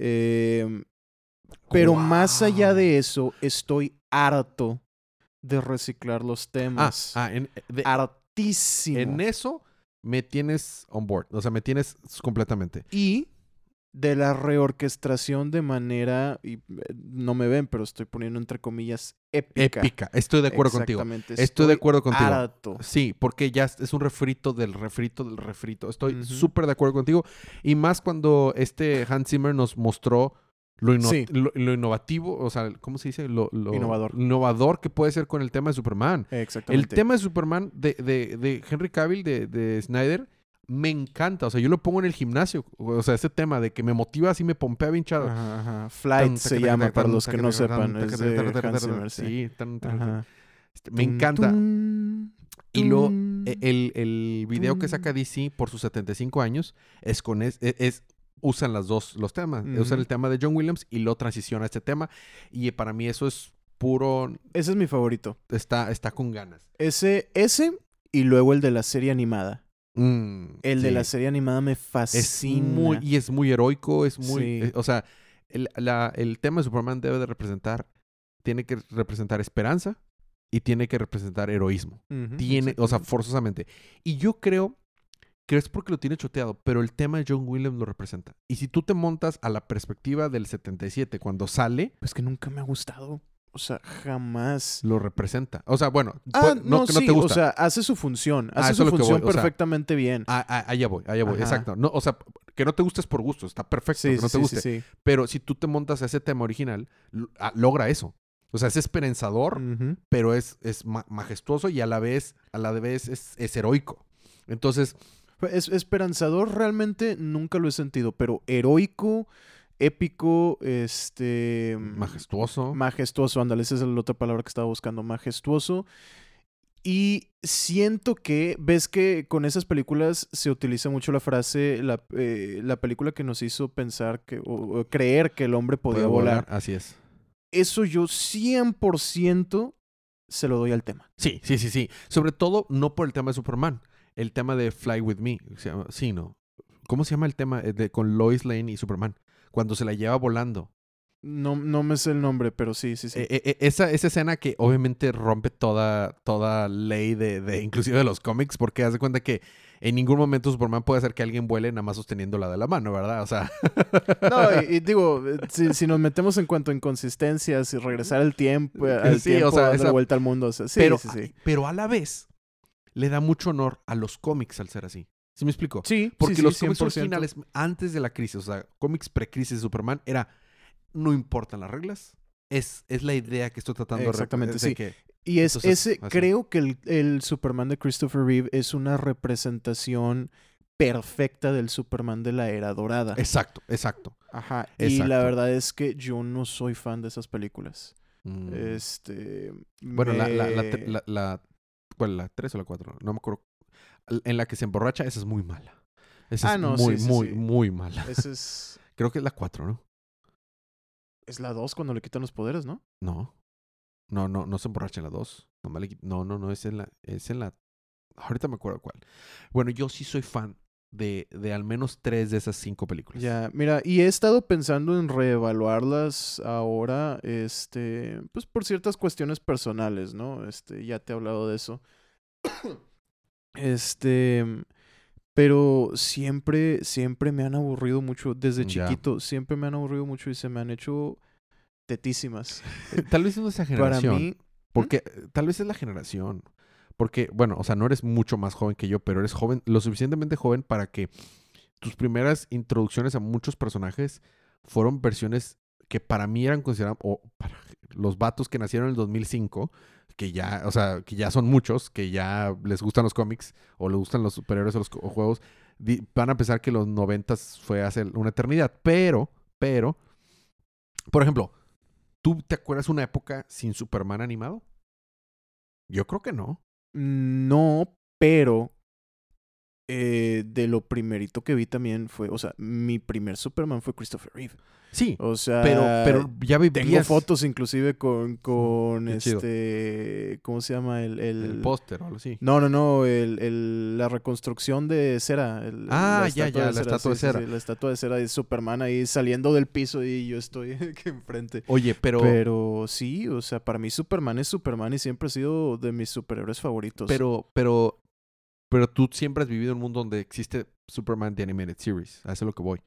S2: Em, pero más allá
S1: Guau.
S2: de eso, estoy harto de reciclar los
S1: Ah,
S2: temas.
S1: ah, en, de-
S2: Hartísimo.
S1: en eso me tienes on board. O sea, me tienes completamente.
S2: Y de la reorquestación de manera, y eh, no me ven, pero estoy poniendo entre comillas, épica.
S1: Épica. Estoy de acuerdo contigo.
S2: Exactamente,
S1: Estoy de acuerdo contigo.
S2: harto.
S1: Sí, porque ya es un refrito del refrito del refrito. Estoy
S2: Ujú.
S1: súper de acuerdo contigo. Y más cuando este Hans Zimmer nos mostró lo, ino-
S2: Sí.
S1: lo, lo innovativo, o sea, ¿cómo se dice? Lo, lo
S2: Innovador.
S1: innovador que puede ser con el tema de Superman.
S2: Exactamente.
S1: El tema de Superman de, de, de Henry Cavill, de, de Snyder, me encanta. O sea, yo lo pongo en el gimnasio. O sea, ese tema de que me motiva así, me pompea bien chado.
S2: Ajá, ajá. Flight se llama, para los que no sepan. Es de Hans Zimmer, sí.
S1: Sí, tan, tan,
S2: Ajá.
S1: este, me
S2: Tum,
S1: encanta.
S2: tum,
S1: Y lo,
S2: tum.
S1: e- el, el video que saca D C por sus setenta y cinco años es con es, es- es- usan las dos los temas.
S2: Ujú.
S1: Usan el tema de John Williams y lo transiciona a este tema. Y para mí eso es puro,
S2: Ese es mi favorito.
S1: está, está con ganas.
S2: Ese, ese y luego el de la serie animada.
S1: Mm,
S2: El de
S1: sí.
S2: la serie animada me
S1: Es
S2: fascina.
S1: muy, y es muy heroico, es muy,
S2: Sí.
S1: eh, o sea, el, la- el tema de Superman debe de representar, tiene que representar esperanza, y tiene que representar heroísmo.
S2: Ujú,
S1: Tiene, o sea,
S2: exactamente.
S1: forzosamente. Y yo creo que es porque lo tiene choteado, pero el tema de John Williams lo representa. Y si tú te montas a la perspectiva del setenta y siete, cuando sale,
S2: Pues que nunca me ha gustado. O sea, jamás.
S1: lo representa. O sea, bueno,
S2: Ah,
S1: pu- no
S2: no,
S1: que no te
S2: sí, o
S1: gusta.
S2: sea, hace su función.
S1: Ah,
S2: Hace
S1: eso
S2: su
S1: es lo que voy,
S2: función
S1: o sea,
S2: perfectamente bien.
S1: Ah, ah, allá voy, allá voy,
S2: Ajá.
S1: exacto. No, o sea, que no te guste es por gusto, está perfecto
S2: Sí,
S1: que
S2: sí,
S1: no te
S2: sí,
S1: guste.
S2: sí, sí.
S1: Pero si tú te montas a ese tema original, l- ah, logra eso. O sea, es esperanzador,
S2: Ujú.
S1: pero es, es ma- majestuoso y a la vez, a la vez es, es heroico. Entonces,
S2: Es, esperanzador realmente nunca lo he sentido, pero heroico, épico, este...
S1: majestuoso.
S2: majestuoso, ándale, esa es la otra palabra que estaba buscando, majestuoso. Y siento que, ves que con esas películas se utiliza mucho la frase, la, eh, la película que nos hizo pensar que, o, o creer que el hombre podía
S1: Puede
S2: volar.
S1: Así es.
S2: Eso yo cien por ciento se lo doy al tema.
S1: Sí, sí, sí, sí. Sobre todo, no por el tema de Superman. El tema de Fly With Me. Se llama- sí, ¿no? ¿Cómo se llama el tema eh, de, con Lois Lane y Superman? Cuando se la lleva volando.
S2: No, no me sé el nombre, pero sí, sí, sí.
S1: Eh, eh, eh, esa, esa escena que obviamente rompe toda, toda ley de, de, inclusive de los cómics, porque haz de cuenta que en ningún momento Superman puede hacer que alguien vuele nada más sosteniéndola de la mano, ¿verdad? O sea...
S2: No, y, y digo, eh, si, si nos metemos en cuanto a inconsistencias y regresar al tiempo, eh, al
S1: Sí, o
S2: tiempo,
S1: sea,
S2: darle
S1: esa-
S2: vuelta al mundo, o sea, sí,
S1: pero,
S2: sí, sí.
S1: pero a la vez le da mucho honor a los cómics al ser así. ¿Sí me explico?
S2: Sí,
S1: Porque
S2: sí,
S1: los
S2: sí,
S1: cómics
S2: cien por ciento.
S1: originales, antes de la crisis, o sea, cómics pre-crisis de Superman, era, no importan las reglas, es, es la idea que estoy tratando de
S2: Exactamente,
S1: de
S2: sí.
S1: que...
S2: Y es
S1: Entonces,
S2: ese,
S1: así.
S2: creo que el, el Superman de Christopher Reeve es una representación perfecta del Superman de la era dorada.
S1: Exacto, exacto.
S2: Ajá. Y
S1: exacto.
S2: la verdad es que yo no soy fan de esas películas.
S1: Mm.
S2: Este.
S1: Bueno, la, la, la,
S2: me-
S1: tre- la, la- ¿cuál? ¿La tres o la cuatro? No me acuerdo. En la que se emborracha, esa es muy mala. Esa
S2: Ah,
S1: es
S2: no,
S1: muy,
S2: sí, sí,
S1: muy,
S2: sí.
S1: muy mala.
S2: Esa es.
S1: Creo que es la cuatro, ¿no?
S2: Es la dos cuando le quitan los poderes, ¿no?
S1: No. No, no, no se emborracha en la dos. No, no, no, no, es en la, es en la... Ahorita me acuerdo cuál. Bueno, yo sí soy fan de, de al menos tres de esas cinco películas.
S2: Ya, mira, y he estado pensando en reevaluarlas ahora, este, pues por ciertas cuestiones personales, ¿no? Este, ya te he hablado de eso. Este, pero siempre, siempre me han aburrido mucho, desde
S1: Ya.
S2: chiquito, siempre me han aburrido mucho y se me han hecho tetísimas.
S1: Eh, Tal vez es esa
S2: Para
S1: generación.
S2: mí,
S1: Porque eh, tal vez es la generación. Porque, bueno, o sea, no eres mucho más joven que yo, pero eres joven, lo suficientemente joven para que tus primeras introducciones a muchos personajes fueron versiones que para mí eran consideradas, o para los vatos que nacieron en el dos mil cinco, que ya, o sea, que ya son muchos, que ya les gustan los cómics o les gustan los superhéroes o los co- o juegos, di- van a pensar que los noventas fue hace una eternidad. Pero, pero, por ejemplo, ¿tú te acuerdas una época sin Superman animado? Yo creo que no.
S2: no, pero eh, de lo primerito que vi también fue, o sea, mi primer Superman fue Christopher Reeve.
S1: Sí,
S2: O sea,
S1: pero, pero ya
S2: tengo
S1: vivías
S2: fotos inclusive con, con
S1: Qué chido.
S2: este, ¿cómo se llama? El, el...
S1: el póster o algo así.
S2: No, no, no, el, el- la reconstrucción de cera. el-
S1: Ah,
S2: la
S1: ya,
S2: estatua
S1: ya,
S2: de
S1: la
S2: cera,
S1: estatua de
S2: sí, sí,
S1: cera.
S2: sí, la estatua de cera de Superman ahí saliendo del piso y yo estoy aquí enfrente.
S1: Oye, pero,
S2: Pero sí, o sea, para mí Superman es Superman y siempre ha sido de mis superhéroes favoritos.
S1: pero, pero, pero tú siempre has vivido en un mundo donde existe Superman The Animated Series. A eso es lo que voy.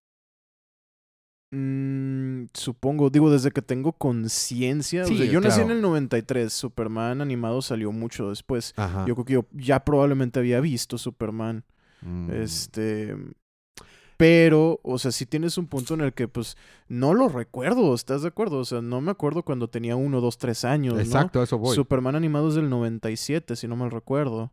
S2: Mm, supongo, digo, desde que tengo conciencia.
S1: Sí,
S2: o sea, yo nací en
S1: claro.
S2: el noventa y tres. Superman animado salió mucho después.
S1: Ajá.
S2: Yo creo que yo ya probablemente había visto Superman.
S1: Mm.
S2: Este. Pero, o sea, sí tienes un punto en el que, pues, no lo recuerdo, ¿estás de acuerdo? O sea, no me acuerdo cuando tenía uno, dos, tres años, ¿no?
S1: Exacto, a eso voy.
S2: Superman animado es del noventa y siete, si no mal recuerdo.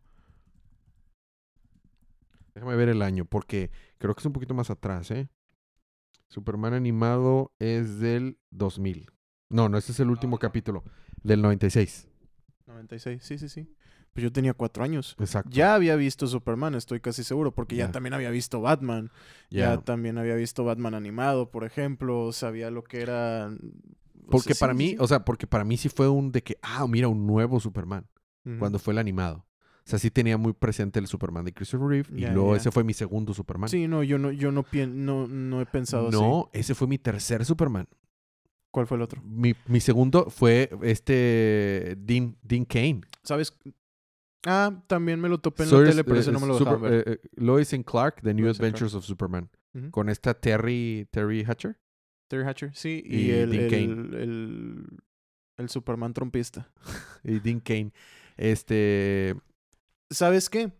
S1: Déjame ver el año, porque creo que es un poquito más atrás, ¿eh? Superman animado es del dos mil. No, no, ese es el último capítulo. Del noventa y seis.
S2: noventa y seis, sí, sí, sí. Pues yo tenía cuatro años.
S1: Exacto.
S2: Ya había visto Superman, estoy casi seguro, porque ya,
S1: Ya.
S2: también había visto Batman.
S1: Ya.
S2: Ya también había visto Batman animado, por ejemplo. Sabía lo que era. o
S1: Porque
S2: sea,
S1: para
S2: sí,
S1: mí,
S2: sí.
S1: o sea, porque para mí sí fue un de que, ah, mira, un nuevo Superman.
S2: Ujú.
S1: Cuando fue el animado. O sea, sí tenía muy presente el Superman de Christopher Reeve. Y
S2: Ya,
S1: luego
S2: ya.
S1: ese fue mi segundo Superman.
S2: Sí, no, yo no, yo no, pien- no, no he pensado así.
S1: No, ese fue mi tercer Superman.
S2: ¿Cuál fue el otro?
S1: Mi, mi segundo fue este Dean, Dean Cain.
S2: ¿Sabes? Ah, también me lo topé en
S1: So
S2: la
S1: es,
S2: tele, pero ese
S1: eh,
S2: no me lo
S1: Super-
S2: dejaban ver.
S1: eh, eh, Lois and Clark, The New
S2: Lois and
S1: Adventures of Superman.
S2: Ujú.
S1: Con esta Terry, Terry Hatcher
S2: Terry Hatcher, sí. Y,
S1: y
S2: el,
S1: Dean
S2: el,
S1: Cain.
S2: el, el Superman trompista.
S1: Y Dean Cain. Este...
S2: ¿Sabes qué?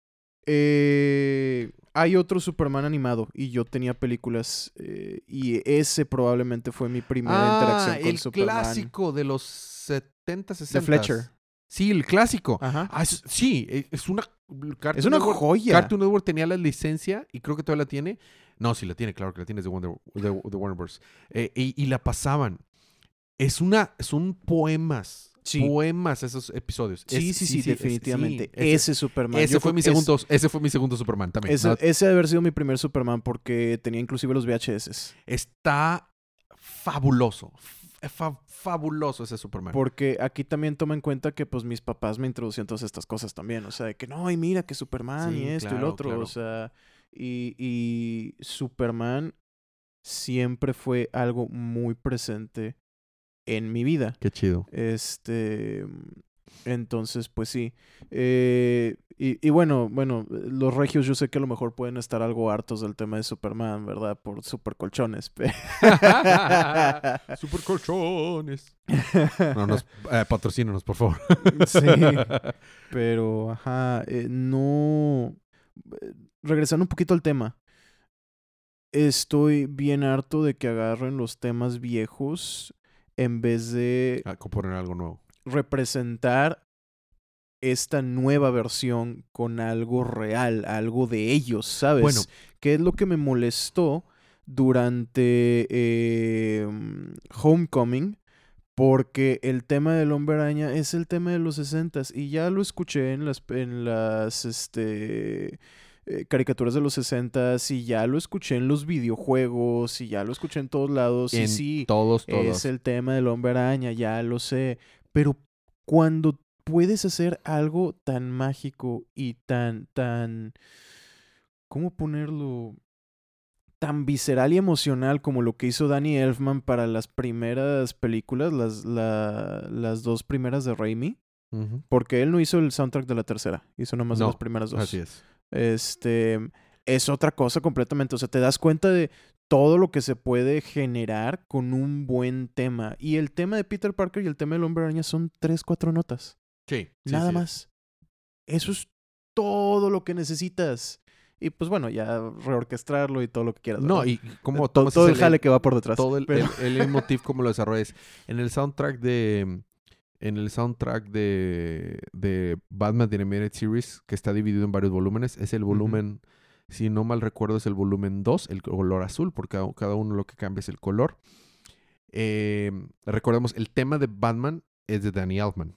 S2: Eh, hay otro Superman animado y yo tenía películas eh, y ese probablemente fue mi primera
S1: ah,
S2: interacción con
S1: el
S2: Superman.
S1: clásico de los setenta, sesenta.
S2: De Fletcher.
S1: Sí, el clásico.
S2: Ajá.
S1: Ah, es- sí, e- es una... Cartoon
S2: Es una
S1: Network-
S2: joya.
S1: Cartoon Network tenía la licencia y creo que todavía la tiene. No, sí la tiene, claro que la tiene, es de, Wonder, de, de Warner Bros. Eh, y, y la pasaban. Es una... Son poemas.
S2: Sí.
S1: Poemas esos episodios.
S2: Sí,
S1: Es-
S2: sí, sí,
S1: es-
S2: definitivamente.
S1: sí, ese,
S2: ese Superman.
S1: ese
S2: Yo
S1: fue
S2: creo
S1: mi
S2: que es-
S1: segundo, ese fue mi segundo Superman también.
S2: Ese,
S1: ¿no?
S2: ese debe haber sido mi primer Superman porque tenía inclusive los V H S.
S1: Está fabuloso. Fa- fabuloso ese Superman.
S2: Porque aquí también toma en cuenta que pues mis papás me introducían todas estas cosas también. O sea, de que no, y mira que Superman
S1: Sí,
S2: y esto y
S1: claro,
S2: lo otro.
S1: claro.
S2: O sea, y, y Superman siempre fue algo muy presente en mi vida.
S1: Qué chido.
S2: Este, entonces, pues sí. Eh, y, y bueno, bueno, los regios yo sé que a lo mejor pueden estar algo hartos del tema de Superman, ¿verdad? Por super colchones. pe-
S1: Super colchones. No, nos, eh, patrocínanos, por favor.
S2: Sí, pero, ajá, eh, no... eh, Regresando un poquito al tema. Estoy bien harto de que agarren los temas viejos en vez de
S1: A componer algo nuevo.
S2: representar esta nueva versión con algo real, algo de ellos, ¿sabes?
S1: Bueno.
S2: ¿Qué es lo que me molestó durante eh, Homecoming? Porque el tema del Hombre Araña es el tema de los sesentas y ya lo escuché en las, en las este, eh, caricaturas de los sesentas y ya lo escuché en los videojuegos y ya lo escuché en todos lados y
S1: En
S2: sí,
S1: todos, todos.
S2: es el tema del Hombre Araña, ya lo sé. Pero cuando puedes hacer algo tan mágico y tan, tan, ¿cómo ponerlo? Tan visceral y emocional como lo que hizo Danny Elfman para las primeras películas, las, la- las dos primeras de Raimi.
S1: Ujú.
S2: Porque él no hizo el soundtrack de la tercera, hizo nomás
S1: No,
S2: las primeras dos.
S1: Así es.
S2: Este, es otra cosa completamente. O sea, te das cuenta de todo lo que se puede generar con un buen tema. Y el tema de Peter Parker y el tema del Hombre Araña son tres, cuatro notas.
S1: Sí. sí,
S2: Nada
S1: sí.
S2: más. Eso es todo lo que necesitas. Y pues bueno, ya reorquestarlo y todo lo que quieras.
S1: No,
S2: ¿verdad?
S1: y cómo
S2: todo,
S1: tomas
S2: todo el
S1: ese
S2: jale
S1: le-
S2: que va por detrás.
S1: todo el,
S2: Pero-
S1: el, el leitmotiv, cómo lo desarrollas. En el soundtrack de en el soundtrack de, de Batman The Animated Series, que está dividido en varios volúmenes, es el volumen, si no mal recuerdo, es el volumen dos, el color azul, porque cada, cada uno lo que cambia es el color. Eh, recordemos, el tema de Batman es de Danny Elfman,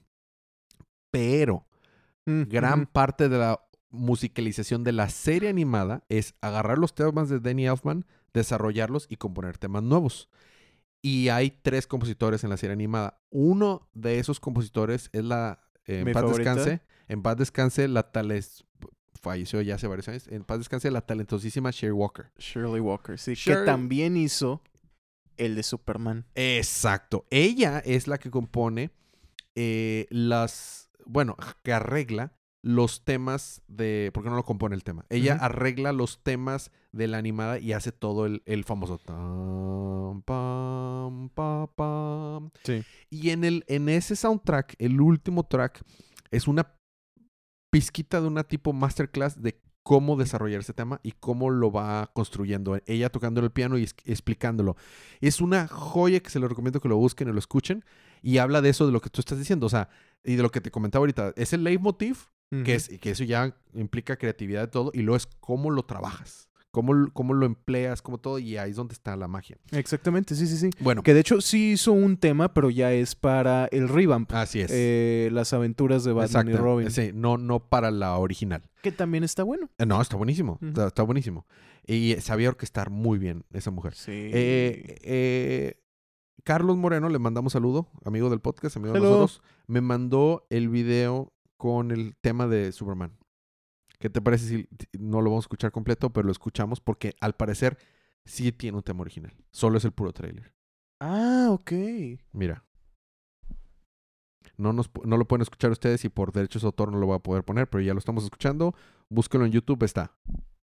S1: pero
S2: Mm,
S1: gran
S2: ujú.
S1: parte de la musicalización de la serie animada es agarrar los temas de Danny Elfman, desarrollarlos y componer temas nuevos. Y hay tres compositores en la serie animada. Uno de esos compositores es la... eh, en
S2: Mi
S1: paz
S2: favorita.
S1: descanse. En paz descanse la tales... Falleció ya hace varios años. En paz descanse la talentosísima Sherry Walker.
S2: Shirley Walker, sí.
S1: Shirley-
S2: Que también hizo el de Superman.
S1: Exacto. Ella es la que compone eh, las... Bueno, que arregla los temas de... ¿Por qué no lo compone el tema? Ella
S2: Ujú.
S1: arregla los temas de la animada y hace todo el, el famoso... Tam, pam, pa, pam.
S2: Sí.
S1: Y en, el, en ese soundtrack, el último track, es una pizquita de una tipo masterclass de cómo desarrollar ese tema y cómo lo va construyendo. Ella tocando el piano y es- explicándolo. Es una joya que se lo recomiendo que lo busquen y lo escuchen. Y habla de eso, de lo que tú estás diciendo. O sea, y de lo que te comentaba ahorita. Es el leitmotiv,
S2: Ujú.
S1: que, es, que eso ya implica creatividad de todo. Y luego es cómo lo trabajas. Cómo, cómo lo empleas, como todo. Y ahí es donde está la magia.
S2: Exactamente, sí, sí, sí.
S1: Bueno,
S2: Que de hecho sí hizo un tema, pero ya es para el revamp.
S1: así es.
S2: Eh, las aventuras de Batman y
S1: Exacto.
S2: Robin.
S1: Sí, no, no para la original.
S2: Que también está bueno.
S1: Eh, No, está buenísimo.
S2: Ujú.
S1: está, está buenísimo. Y sabía orquestar muy bien esa mujer.
S2: Sí.
S1: Eh, eh, Carlos Moreno, le mandamos saludo, amigo del podcast, amigo de
S2: Hello.
S1: nosotros. Me mandó el video con el tema de Superman. ¿Qué te parece si no lo vamos a escuchar completo, pero lo escuchamos porque al parecer sí tiene un tema original? Solo es el puro trailer.
S2: Ah, ok.
S1: Mira. No, nos, no lo pueden escuchar ustedes y por derechos de autor no lo voy a poder poner, pero ya lo estamos escuchando. Búsquelo en YouTube, está.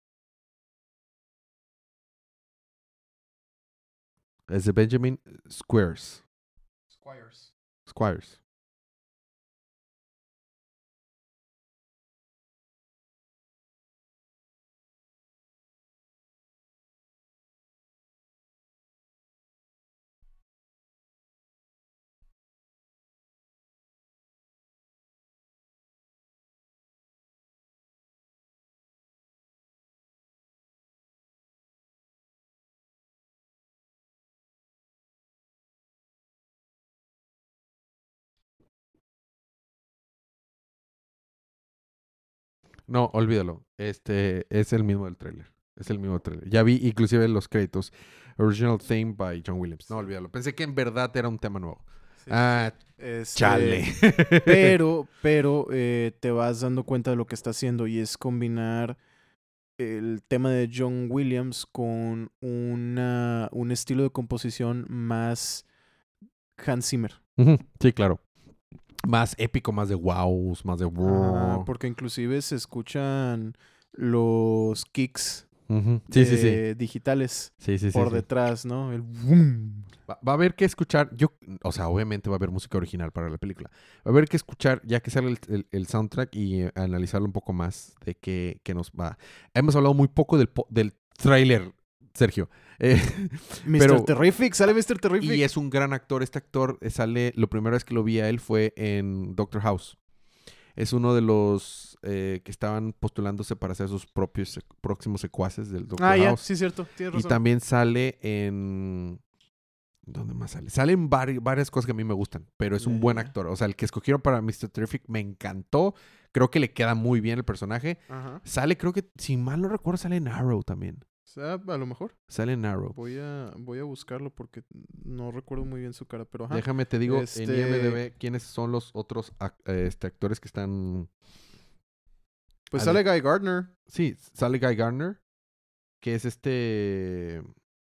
S1: Es de Benjamin Squares.
S2: Squires.
S1: Squires. No, olvídalo. Este es el mismo del tráiler. Es el mismo del tráiler. Ya vi inclusive los créditos. Original theme by John Williams. No,
S2: Sí.
S1: olvídalo. Pensé que en verdad era un tema nuevo.
S2: Sí,
S1: ah,
S2: sí, sí. Este,
S1: chale.
S2: Pero, pero eh, te vas dando cuenta de lo que está haciendo y es combinar el tema de John Williams con una, un estilo de composición más Hans Zimmer.
S1: Ujú, sí, claro. Más épico, más de wows, más de
S2: Ah,
S1: wow.
S2: porque inclusive se escuchan los kicks
S1: Ujú, sí, sí, sí.
S2: de digitales
S1: Sí, sí, sí,
S2: por
S1: sí.
S2: detrás, ¿no? El boom.
S1: Va, va a haber que escuchar, yo, o sea, obviamente va a haber música original para la película. Va a haber que escuchar, ya que sale el, el- el soundtrack y eh, analizarlo un poco más de qué, qué nos va. Hemos hablado muy poco del, po- del tráiler, Sergio. Eh,
S2: mister
S1: pero,
S2: Terrific, sale mister Terrific.
S1: y es un gran actor. Este actor eh, sale, la primera vez que lo vi a él fue en Doctor House. Es uno de los eh, que estaban postulándose para hacer sus propios sec- próximos secuaces del Doctor
S2: Ah, ya,
S1: House.
S2: sí, cierto, tienes
S1: Y
S2: razón.
S1: también sale en... ¿Dónde más sale? Salen vari- varias cosas que a mí me gustan, pero es
S2: Ya,
S1: un
S2: ya,
S1: buen
S2: ya.
S1: actor. O sea, el que escogieron para mister Terrific me encantó. Creo que le queda muy bien el personaje.
S2: Ajá.
S1: Sale, creo que, si mal no recuerdo, sale en Arrow también.
S2: O sea, a lo mejor.
S1: Sale en Arrow.
S2: Voy a, voy a buscarlo porque no recuerdo muy bien su cara, pero ajá.
S1: Déjame, te digo,
S2: Este-
S1: en I M D B, quiénes son los otros ac- eh, este, actores que están...
S2: Pues
S1: Ale-
S2: sale Guy Gardner.
S1: Sí, sale Guy Gardner, que es este...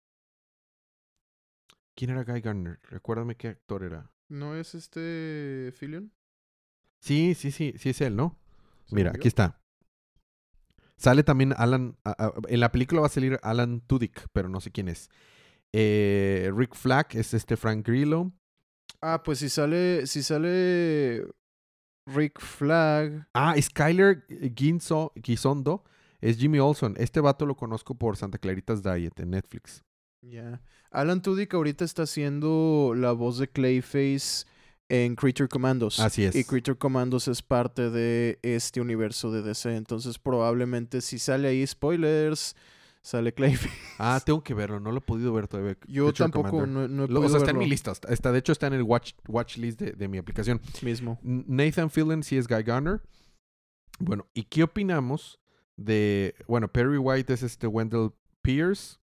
S1: ¿Quién era Guy Gardner? Recuérdame qué actor era.
S2: ¿No es este Fillion?
S1: Sí, sí, sí, sí es él, ¿no?
S2: según
S1: Mira,
S2: yo.
S1: aquí está. Sale también Alan... a- a- en la película va a salir Alan Tudyk, pero no sé quién es. Eh, Rick Flag es este Frank Grillo.
S2: Ah, pues si sale, si sale Rick Flag.
S1: Ah, Skyler Ginzo- Gisondo es Jimmy Olson. Este vato lo conozco por Santa Claritas Diet en Netflix.
S2: Ya. Alan Tudyk ahorita está haciendo la voz de Clayface en Creature Commandos.
S1: Así es.
S2: Y Creature Commandos es parte de este universo de D C. Entonces probablemente si sale ahí spoilers, sale Clayface.
S1: Ah, tengo que verlo. No lo he podido ver todavía.
S2: Yo
S1: Creature
S2: tampoco
S1: Commander.
S2: no, no he
S1: Lo-
S2: podido
S1: o sea, está en
S2: verlo
S1: mi lista. Está, está- de hecho, está en el watch, watch list de, de mi aplicación.
S2: mismo.
S1: N- Nathan Fillion sí es Guy Gardner. Bueno, ¿y qué opinamos de... Bueno, Perry White es este Wendell Pierce.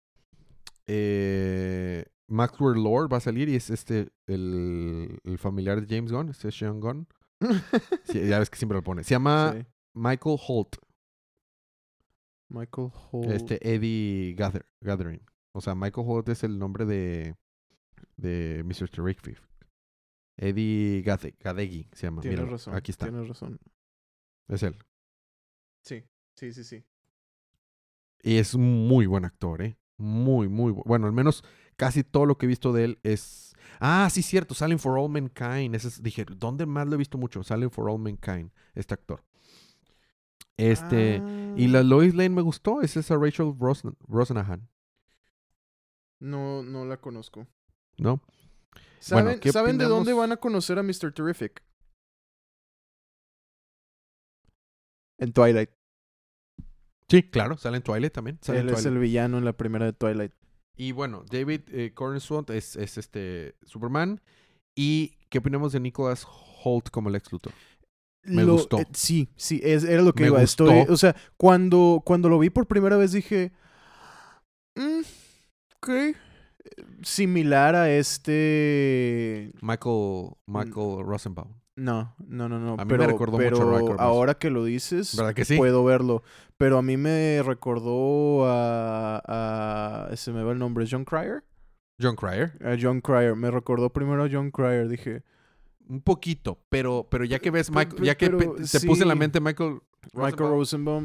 S1: Eh, Maxwell Lord va a salir y es este el, el familiar de James Gunn, este Sean Gunn. Sí, ya ves que siempre lo pone. Se llama
S2: Sí.
S1: Michael Holt,
S2: Michael Holt.
S1: este Eddie Gather, Gathering. O sea, Michael Holt es el nombre de, de mister Terrific. Eddie Gade- Gadegi se llama.
S2: Tienes
S1: Míralo,
S2: razón.
S1: aquí está.
S2: Tienes razón.
S1: Es él.
S2: Sí, sí, sí, sí.
S1: Y es un muy buen actor, ¿eh? Muy, muy bu- bueno. Al menos casi todo lo que he visto de él es... Ah, sí, cierto. Salen for All Mankind. Ese es- Dije, ¿dónde más lo he visto mucho? Salen for All Mankind, este actor. Este... Y la
S2: Ah,
S1: Lois Lane me gustó. Es esa Rachel Brosn- Brosnahan,
S2: No, no la conozco.
S1: ¿no?
S2: ¿Saben,
S1: Bueno, ¿qué
S2: ¿saben de dónde
S1: opinamos?
S2: van a conocer a mister Terrific? En Twilight.
S1: Sí, claro. Sale en Twilight también. Sale en
S2: Él es
S1: Twilight.
S2: el villano en la primera de Twilight.
S1: Y bueno, David eh, Corenswet es, es este Superman. ¿Y qué opinamos de Nicholas Holt como Lex Luthor? Me
S2: Lo-
S1: gustó.
S2: eh, sí, sí, es, era lo que
S1: Me
S2: iba.
S1: gustó.
S2: Estoy, o sea, cuando, cuando lo vi por primera vez dije, "Mm, ok, eh, similar a este,
S1: Michael, Michael Rosenbaum.
S2: no, no, no, no,
S1: A mí
S2: pero,
S1: me recordó
S2: pero
S1: mucho a Riker Moss.
S2: ahora que lo dices,
S1: ¿Verdad que sí?
S2: puedo verlo. Pero a mí me recordó a, a, se me va el nombre, John Cryer.
S1: John Cryer.
S2: A John Cryer. Me recordó primero a John Cryer. Dije...
S1: Un poquito, pero, pero ya que ves,
S2: Pe-
S1: Michael,
S2: pe-
S1: ya que
S2: pero
S1: pe- te
S2: sí.
S1: puse en la mente Michael
S2: Michael
S1: Rosenbaum.
S2: Rosenbaum.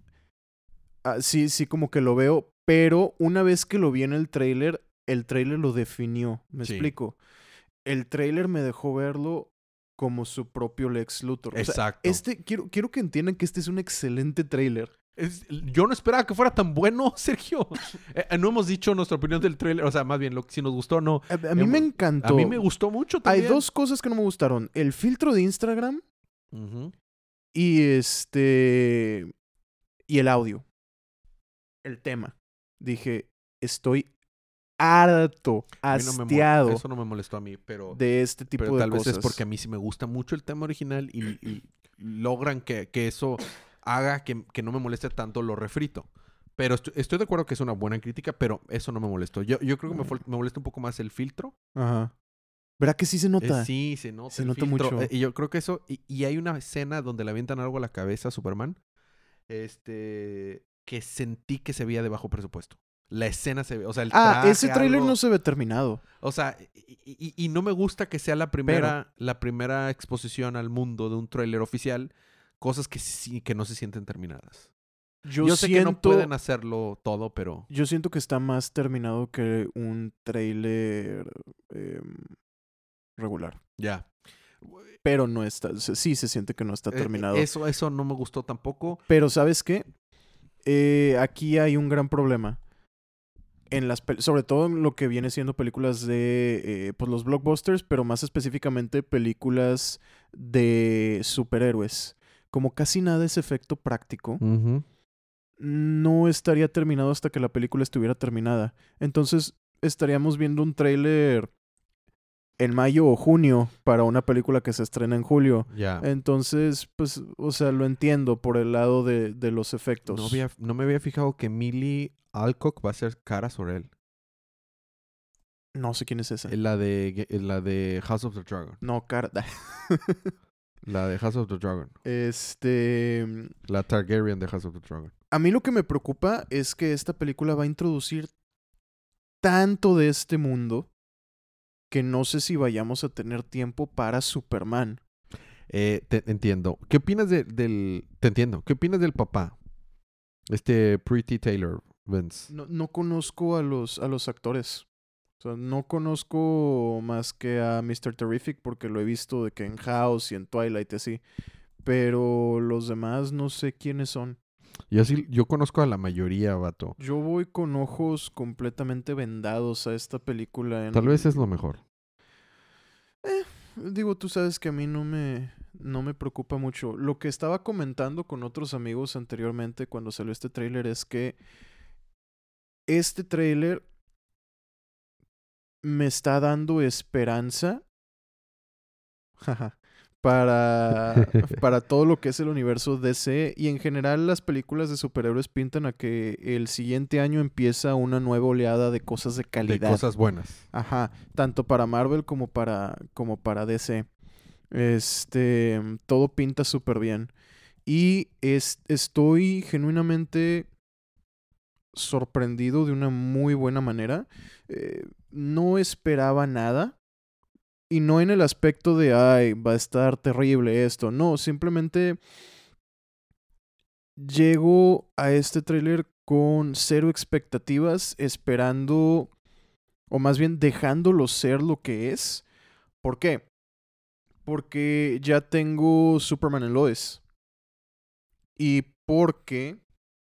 S2: ah, sí, sí, como que lo veo. Pero una vez que lo vi en el tráiler, el tráiler lo definió. ¿Me
S1: Sí.
S2: explico? El tráiler me dejó verlo como su propio Lex Luthor. O sea,
S1: Exacto.
S2: este, quiero, quiero que entiendan que este es un excelente tráiler.
S1: Es- yo no esperaba que fuera tan bueno, Sergio. Eh, no hemos dicho nuestra opinión del tráiler, o sea, más bien lo, si nos gustó o no.
S2: A, a mí
S1: Hemos-
S2: me encantó.
S1: A mí me gustó mucho
S2: Hay
S1: también.
S2: dos cosas que no me gustaron. El filtro de Instagram
S1: Ujú.
S2: y este... Y el audio. El tema. Dije, estoy harto,
S1: A mí no me mol-
S2: hastiado
S1: Eso no me molestó a mí, pero,
S2: de este tipo
S1: pero
S2: de
S1: tal
S2: cosas.
S1: vez es porque a mí sí me gusta mucho el tema original y, y logran que, que eso haga que, que no me moleste tanto lo refrito. Pero estoy, estoy de acuerdo que es una buena crítica, pero eso no me molestó. Yo, yo creo que me, fol- me molesta un poco más el filtro.
S2: Ajá. ¿Verdad que sí se nota?
S1: Eh, sí, se nota
S2: Se
S1: el
S2: nota
S1: filtro.
S2: mucho.
S1: Eh, y yo creo que eso... Y, y hay una escena donde le avientan algo a la cabeza a Superman. Este... Que sentí que se veía de bajo presupuesto. La escena se ve... O sea, el
S2: Ah,
S1: traje,
S2: ese tráiler
S1: algo-
S2: no se ve terminado.
S1: O sea, y, y- y no me gusta que sea la primera, la primera exposición al mundo de un tráiler oficial. Cosas que sí, que no se sienten terminadas.
S2: Yo,
S1: Yo sé
S2: siento,
S1: que no pueden hacerlo todo, pero...
S2: Yo siento que está más terminado que un tráiler em, regular.
S1: Ya.
S2: Pero no está... se- Sí se siente que no está
S1: Eh,
S2: terminado.
S1: Eso, eso no me gustó tampoco.
S2: Pero ¿sabes qué? Eh, aquí hay un gran problema. En las pel- sobre todo en lo que viene siendo películas de eh, pues los blockbusters, pero más específicamente películas de superhéroes. Como casi nada es efecto práctico,
S1: Ujú.
S2: no estaría terminado hasta que la película estuviera terminada. Entonces estaríamos viendo un tráiler en mayo o junio para una película que se estrena en julio.
S1: Ya.
S2: Entonces, pues, o sea, lo entiendo por el lado de, de los efectos.
S1: No, había- no me había fijado que Millie Alcock va a ser Cara Sorel.
S2: No sé quién es esa.
S1: Es la de, es la de House of the Dragon.
S2: No, cara.
S1: La de House of the Dragon.
S2: Este.
S1: La Targaryen de House of the Dragon.
S2: A mí lo que me preocupa es que esta película va a introducir tanto de este mundo que no sé si vayamos a tener tiempo para Superman.
S1: Eh, te entiendo. ¿Qué opinas de- del... Te entiendo. ¿Qué opinas del papá? Este Pretty Taylor, Vince.
S2: No, no conozco a los, a los actores. O sea, no conozco más que a mister Terrific porque lo he visto de que en House y en Twilight y así. Pero los demás no sé quiénes son.
S1: Yo sí, yo conozco a la mayoría, vato.
S2: Yo voy con ojos completamente vendados a esta película. En...
S1: Tal vez es lo mejor.
S2: Digo, tú sabes que a mí no me, no me preocupa mucho. Lo que estaba comentando con otros amigos anteriormente cuando salió este tráiler es que este tráiler me está dando esperanza jaja, para, para todo lo que es el universo D C y en general las películas de superhéroes pintan a que el siguiente año empieza una nueva oleada de cosas de
S1: De
S2: calidad.
S1: cosas buenas.
S2: Ajá, tanto para Marvel como para, como para D C. Este, todo pinta súper bien. Y es, estoy genuinamente sorprendido de una muy buena manera. Eh, no esperaba nada. Y no en el aspecto de, ay, va a estar terrible esto. No, simplemente llego a este tráiler con cero expectativas, esperando, o más bien dejándolo ser lo que es. ¿Por qué? Porque ya tengo Superman en Lois. Y porque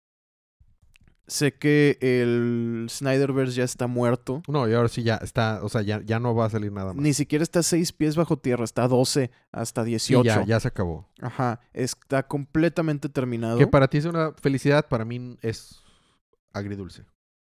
S2: sé que el Snyderverse ya está muerto.
S1: No, y ahora sí ya está, o sea, ya, ya no va a salir nada más.
S2: Ni siquiera está seis pies bajo tierra, está a doce hasta
S1: Sí,
S2: dieciocho.
S1: ya, ya se acabó.
S2: Ajá, está completamente terminado.
S1: Que para ti es una felicidad, para mí es agridulce.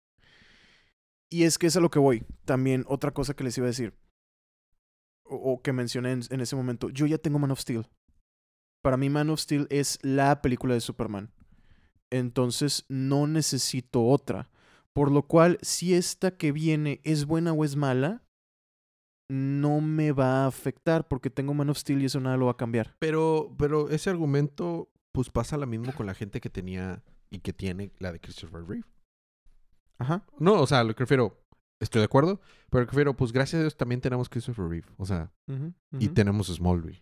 S2: Y es que es a lo que voy. También otra cosa que les iba a decir. O, o que mencioné en, en ese momento. Yo ya tengo Man of Steel. Para mí Man of Steel es la película de Superman. Entonces no necesito otra. Por lo cual, si esta que viene es buena o es mala, no me va a afectar porque tengo Man of Steel y eso nada lo va a cambiar.
S1: Pero, pero ese argumento, pues pasa lo mismo con la gente que tenía y que tiene la de Christopher Reeve.
S2: Ajá.
S1: No, o sea, lo que refiero, Estoy de acuerdo, pero prefiero, pues gracias a Dios también tenemos Christopher Reeve, o sea,
S2: Ujú,
S1: y
S2: ujú.
S1: tenemos Smallville.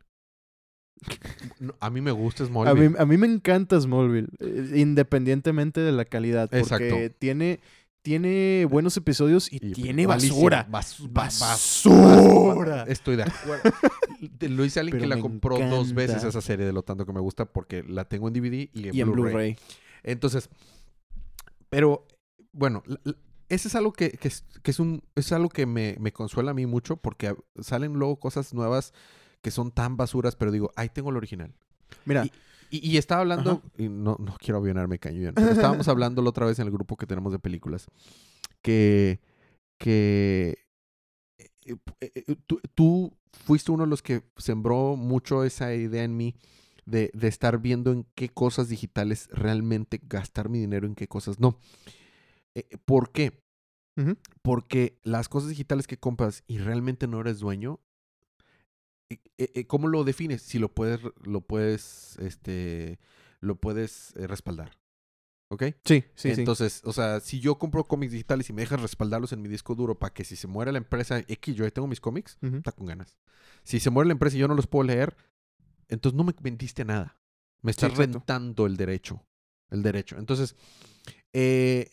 S1: No, a mí me gusta
S2: A
S1: Smallville.
S2: mí, a mí me encanta Smallville, eh, independientemente de la calidad,
S1: Exacto.
S2: porque tiene, tiene buenos episodios y,
S1: Y
S2: tiene
S1: malísimo,
S2: basura.
S1: bas- ba- bas-
S2: ¡Basura!
S1: bas- Estoy de acuerdo. Te- Lo hice alguien
S2: Pero
S1: que la
S2: me
S1: compró dos veces
S2: encanta.
S1: esa serie de lo tanto que me gusta porque la tengo en D V D y en
S2: Y en
S1: Blu-ray.
S2: Blu-ray.
S1: Entonces, pero bueno, la- la- ese es algo que, que es, que es un es algo que me, me consuela a mí mucho porque a- salen luego cosas nuevas que son tan basuras, pero digo, ahí tengo el original.
S2: Mira,
S1: Y, y, y estaba hablando,
S2: ajá.
S1: y no, no quiero avionarme cañón, pero estábamos hablando la otra vez en el grupo que tenemos de películas, que, que eh, eh, eh, tú, tú fuiste uno de los que sembró mucho esa idea en mí de, de estar viendo en qué cosas digitales realmente gastar mi dinero, en qué cosas no. Eh, ¿Por qué?
S2: Ujú.
S1: Porque las cosas digitales que compras y realmente no eres dueño, eh, eh, eh, ¿cómo lo defines? Si lo puedes, lo puedes, este, lo puedes eh, respaldar. ¿Ok?
S2: Sí, sí, sí.
S1: Entonces, o sea, si yo compro cómics digitales y me dejas respaldarlos en mi disco duro para que si se muere la empresa X, yo ya tengo mis cómics,
S2: Ujú.
S1: está con ganas. Si se muere la empresa y yo no los puedo leer, entonces no me vendiste nada. Me
S2: Sí,
S1: estás
S2: exacto.
S1: rentando el derecho. El derecho. Entonces, eh,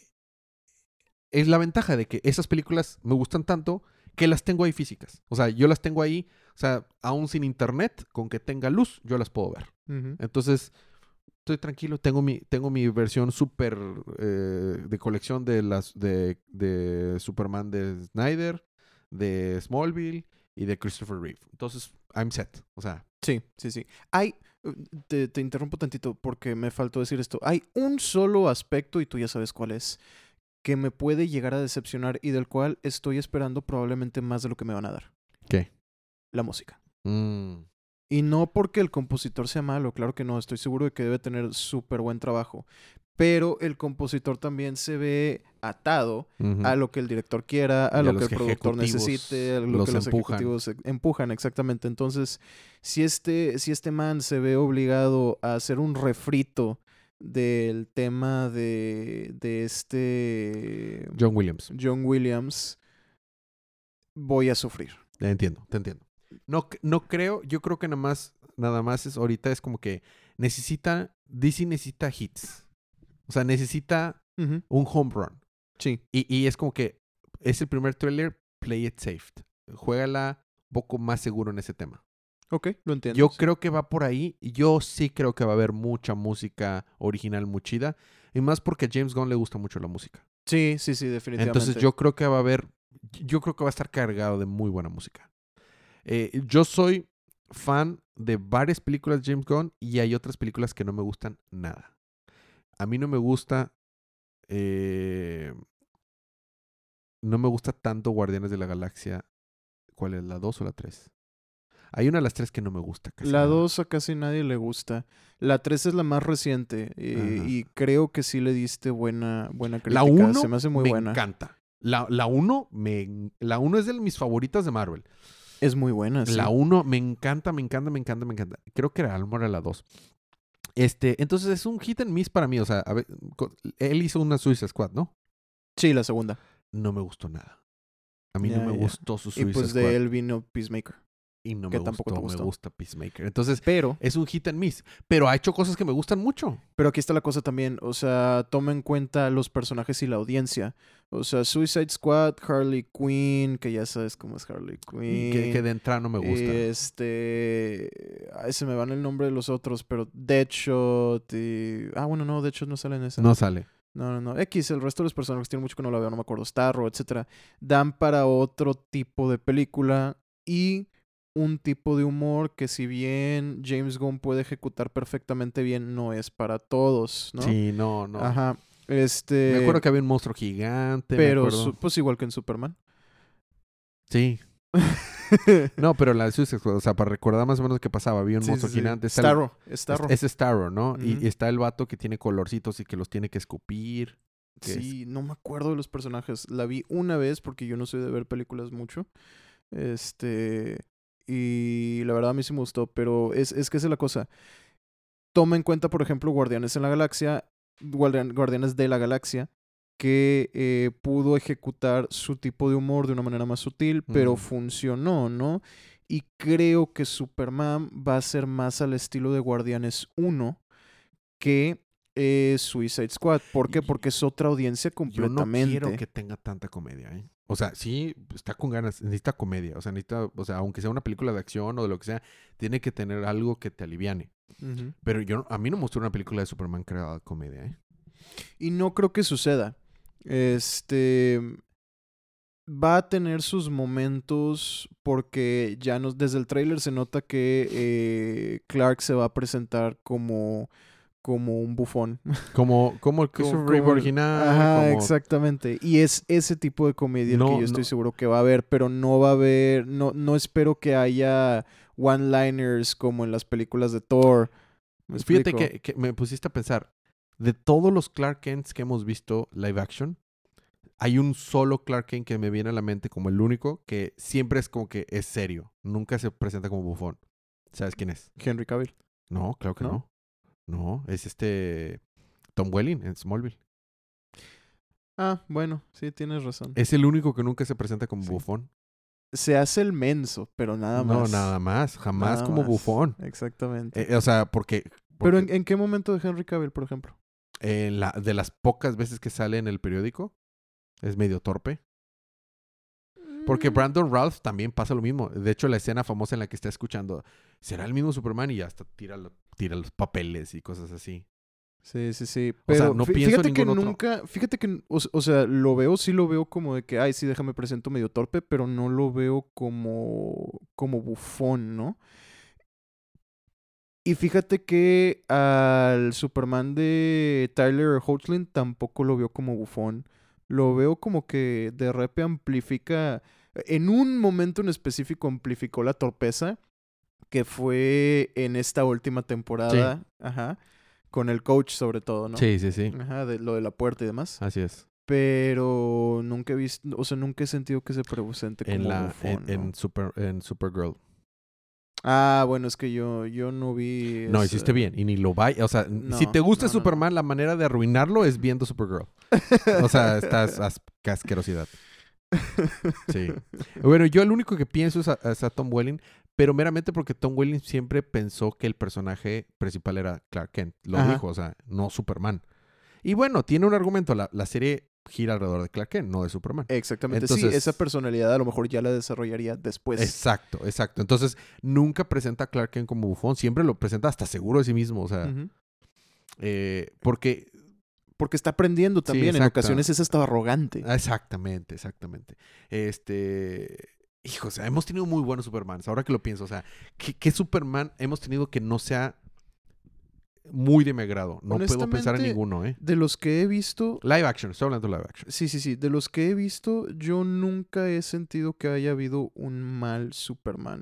S1: es la ventaja de que esas películas me gustan tanto que las tengo ahí físicas. O sea, yo las tengo ahí, o sea, aún sin internet, con que tenga luz, yo las puedo ver.
S2: Ujú.
S1: Entonces, estoy tranquilo. Tengo mi, tengo mi versión súper eh, de colección de las de, de Superman de Snyder, de Smallville y de Christopher Reeve. Entonces, I'm set. O sea,
S2: Sí, sí, sí. Hay, uh, te, te interrumpo tantito porque me faltó decir esto. Hay un solo aspecto, y tú ya sabes cuál es, que me puede llegar a decepcionar y del cual estoy esperando probablemente más de lo que me van a dar.
S1: ¿qué?
S2: La música.
S1: Mm,
S2: Y no porque el compositor sea malo, claro que no, estoy seguro de que debe tener súper buen trabajo. Pero el compositor también se ve atado
S1: ujú.
S2: a lo que el director quiera, a
S1: Y a
S2: lo
S1: los
S2: que el productor
S1: ejecutivos
S2: necesite, a lo
S1: los
S2: que los
S1: empujan.
S2: ejecutivos e- empujan, exactamente. Entonces, si este, si este man se ve obligado a hacer un refrito del tema de, de este
S1: John Williams.
S2: John Williams, voy a sufrir.
S1: Te entiendo, te entiendo. No, c- no creo, yo creo que nada más, nada más es ahorita es como que necesita, D C necesita hits. O sea, necesita
S2: Ujú.
S1: un home run.
S2: Sí,
S1: Y, y es como que es el primer trailer, play it safe. Juégala un poco más seguro en ese tema.
S2: ok, lo entiendo.
S1: Yo
S2: sí.
S1: creo que va por ahí. Yo sí creo que va a haber mucha música original muy chida. Y más porque a James Gunn le gusta mucho la música.
S2: Sí, sí, sí, definitivamente.
S1: Entonces yo creo que va a haber, yo creo que va a estar cargado de muy buena música. Eh, yo soy fan de varias películas de James Gunn y hay otras películas que no me gustan nada. A mí no me gusta, eh, no me gusta tanto Guardianes de la Galaxia. ¿Cuál es? ¿La dos o la tres? Hay una de las tres que no me gusta casi
S2: La
S1: nada.
S2: dos a casi nadie le gusta. La tres es la más reciente eh,
S1: Ajá.
S2: y creo que sí le diste buena, buena
S1: La
S2: crítica.
S1: uno
S2: Se me hace muy
S1: me
S2: buena.
S1: encanta. La, la uno me, la uno es de mis favoritas de Marvel.
S2: Es muy buena, sí.
S1: La uno me encanta, me encanta, me encanta, me encanta. Creo que era Almora era la dos. Este, entonces es un hit and miss para mí. O sea, a ver, co- él hizo una Suicide Squad, ¿no?
S2: Sí, la segunda.
S1: No me gustó nada. A mí
S2: Ya,
S1: no me
S2: ya.
S1: gustó su
S2: Y
S1: Suicide
S2: pues
S1: Squad.
S2: de él vino Peacemaker.
S1: Y no
S2: que
S1: me
S2: tampoco
S1: gustó,
S2: te gustó.
S1: me gusta Peacemaker. Entonces,
S2: Pero,
S1: es un hit and miss. Pero ha hecho cosas que me gustan mucho.
S2: pero aquí está la cosa también. O sea, toma en cuenta los personajes y la audiencia. O sea, Suicide Squad, Harley Quinn, que ya sabes cómo es Harley Quinn.
S1: Y que, que de entrada no me gusta.
S2: Este. Ay, se me van el nombre de los otros, pero Deadshot y. Ah, bueno, no, Deadshot no sale en esa.
S1: No sale.
S2: No, no, no. X, el resto de los personajes tiene mucho que no la veo, no me acuerdo. Starro, etcétera. Dan para otro tipo de película y un tipo de humor que, si bien James Gunn puede ejecutar perfectamente bien, no es para todos, ¿no?
S1: Sí, no, no.
S2: Ajá. Este.
S1: Me acuerdo que había un monstruo gigante. me
S2: Pero,
S1: acuerdo.
S2: su- pues igual que en Superman.
S1: Sí. No, pero la de Suicide Squad, o sea, para recordar más o menos qué pasaba, había un
S2: Sí,
S1: monstruo
S2: sí, sí.
S1: gigante. está el-
S2: Starro. Starro.
S1: Es, es Starro, ¿no? Y-
S2: Ujú.
S1: y, está el vato que tiene colorcitos y que los tiene que escupir. que es-
S2: Sí, no me acuerdo de los personajes. La vi una vez porque yo no soy de ver películas mucho. Este. Y la verdad a mí sí me gustó, pero es, es que esa es la cosa. Toma en cuenta, por ejemplo, Guardianes en la Galaxia. Guardian- Guardianes de la Galaxia. que eh, pudo ejecutar su tipo de humor de una manera más sutil, pero
S1: Mm.
S2: funcionó, ¿no? Y creo que Superman va a ser más al estilo de Guardianes uno que eh, Suicide Squad. ¿Por qué?
S1: Y-
S2: Porque es otra audiencia
S1: Yo no quiero
S2: completamente.
S1: que tenga tanta comedia, ¿eh? O sea, sí, está con ganas, necesita comedia. O sea, necesita, o sea, aunque sea una película de acción o de lo que sea, tiene que tener algo que te aliviane.
S2: Ujú.
S1: Pero yo, no- a mí no me gustó una película de Superman creada de comedia, ¿eh?
S2: Y no creo que suceda. Este va a tener sus momentos porque ya nos, desde el tráiler se nota que eh, Clark se va a presentar como, como un bufón.
S1: Como, como el
S2: Como,
S1: Christopher Reeve
S2: como el-
S1: original,
S2: Ajá,
S1: como...
S2: exactamente. Y es ese tipo de comedia el que
S1: No,
S2: yo estoy
S1: no.
S2: seguro que va a haber, pero no va a haber, no, no espero que haya one-liners como en las películas de Thor. ¿Me
S1: Fíjate
S2: explico?
S1: que, que me pusiste a pensar, de todos los Clark Kents que hemos visto live action, hay un solo Clark Kent que me viene a la mente como el único que siempre es como que es serio. Nunca se presenta como bufón. ¿Sabes quién es?
S2: Henry Cavill,
S1: No, claro que
S2: ¿no?
S1: no. No, es este Tom Welling en Smallville.
S2: Ah, bueno, sí, tienes razón.
S1: Es el único que nunca se presenta como
S2: Sí.
S1: bufón.
S2: Se hace el menso, pero nada
S1: No,
S2: más.
S1: nada más. Jamás
S2: Nada
S1: como
S2: más.
S1: bufón.
S2: Exactamente.
S1: Eh, o sea, porque...
S2: Pero
S1: porque
S2: ¿en, en qué momento de Henry Cavill, por ejemplo?
S1: en la, de las pocas veces que sale en el periódico, es medio torpe. Porque
S2: Mm,
S1: Brandon Routh también pasa lo mismo. De hecho, la escena famosa en la que está escuchando, ¿será el mismo Superman? Y hasta tira, lo- tira los papeles y cosas así.
S2: Sí, sí, sí.
S1: O sea,
S2: Pero
S1: no
S2: fí-
S1: pienso en
S2: fíjate que
S1: ningún otro.
S2: nunca, fíjate que, o, s- o sea, lo veo, sí lo veo como de que, ay, sí, déjame presento medio torpe, pero no lo veo como, como bufón, ¿no? Y fíjate que al Superman de Tyler Hoechlin tampoco lo veo como bufón. Lo veo como que de repente amplifica, en un momento en específico amplificó la torpeza, que fue en esta última
S1: Sí,
S2: temporada, ajá, con el coach sobre todo, ¿no?
S1: sí, sí, sí.
S2: Ajá, de lo de la puerta y demás.
S1: Así es.
S2: Pero nunca he visto, o sea, nunca he sentido que se presente
S1: En
S2: como
S1: la, en,
S2: bufón, ¿no?
S1: en, Super, en Supergirl.
S2: Ah, bueno, es que yo, yo no vi
S1: No,
S2: ese-
S1: hiciste bien. Y ni lo vaya. O sea, si te
S2: No,
S1: gusta
S2: no, no, no.
S1: Superman, la manera de arruinarlo es viendo Supergirl. O sea, estás as- asquerosidad. Sí. Bueno, yo el único que pienso es a, es a Tom Welling, pero meramente porque Tom Welling siempre pensó que el personaje principal era Clark Kent. Lo
S2: Ajá.
S1: dijo, o sea, no Superman. Y bueno, tiene un argumento. La, la serie gira alrededor de Clark Kent, no de Superman.
S2: Exactamente, sí,
S1: Entonces,
S2: esa personalidad a lo mejor ya la desarrollaría después.
S1: exacto, exacto. Entonces, nunca presenta a Clark Kent como bufón. Siempre lo presenta hasta seguro de sí mismo. O sea,
S2: Ujú.
S1: eh, porque...
S2: Porque está aprendiendo
S1: Sí,
S2: también, en
S1: exacto.
S2: ocasiones es hasta arrogante.
S1: Exactamente, exactamente. Este... Hijo, o sea, hemos tenido muy buenos Supermans. Ahora que lo pienso, o sea, ¿qué, qué Superman hemos tenido que no sea muy de mi agrado? No puedo pensar en
S2: Honestamente,
S1: ninguno, ¿eh?
S2: de los que he visto,
S1: Live action, estoy hablando de live action.
S2: sí, sí, sí, de los que he visto, yo nunca he sentido que haya habido un mal Superman.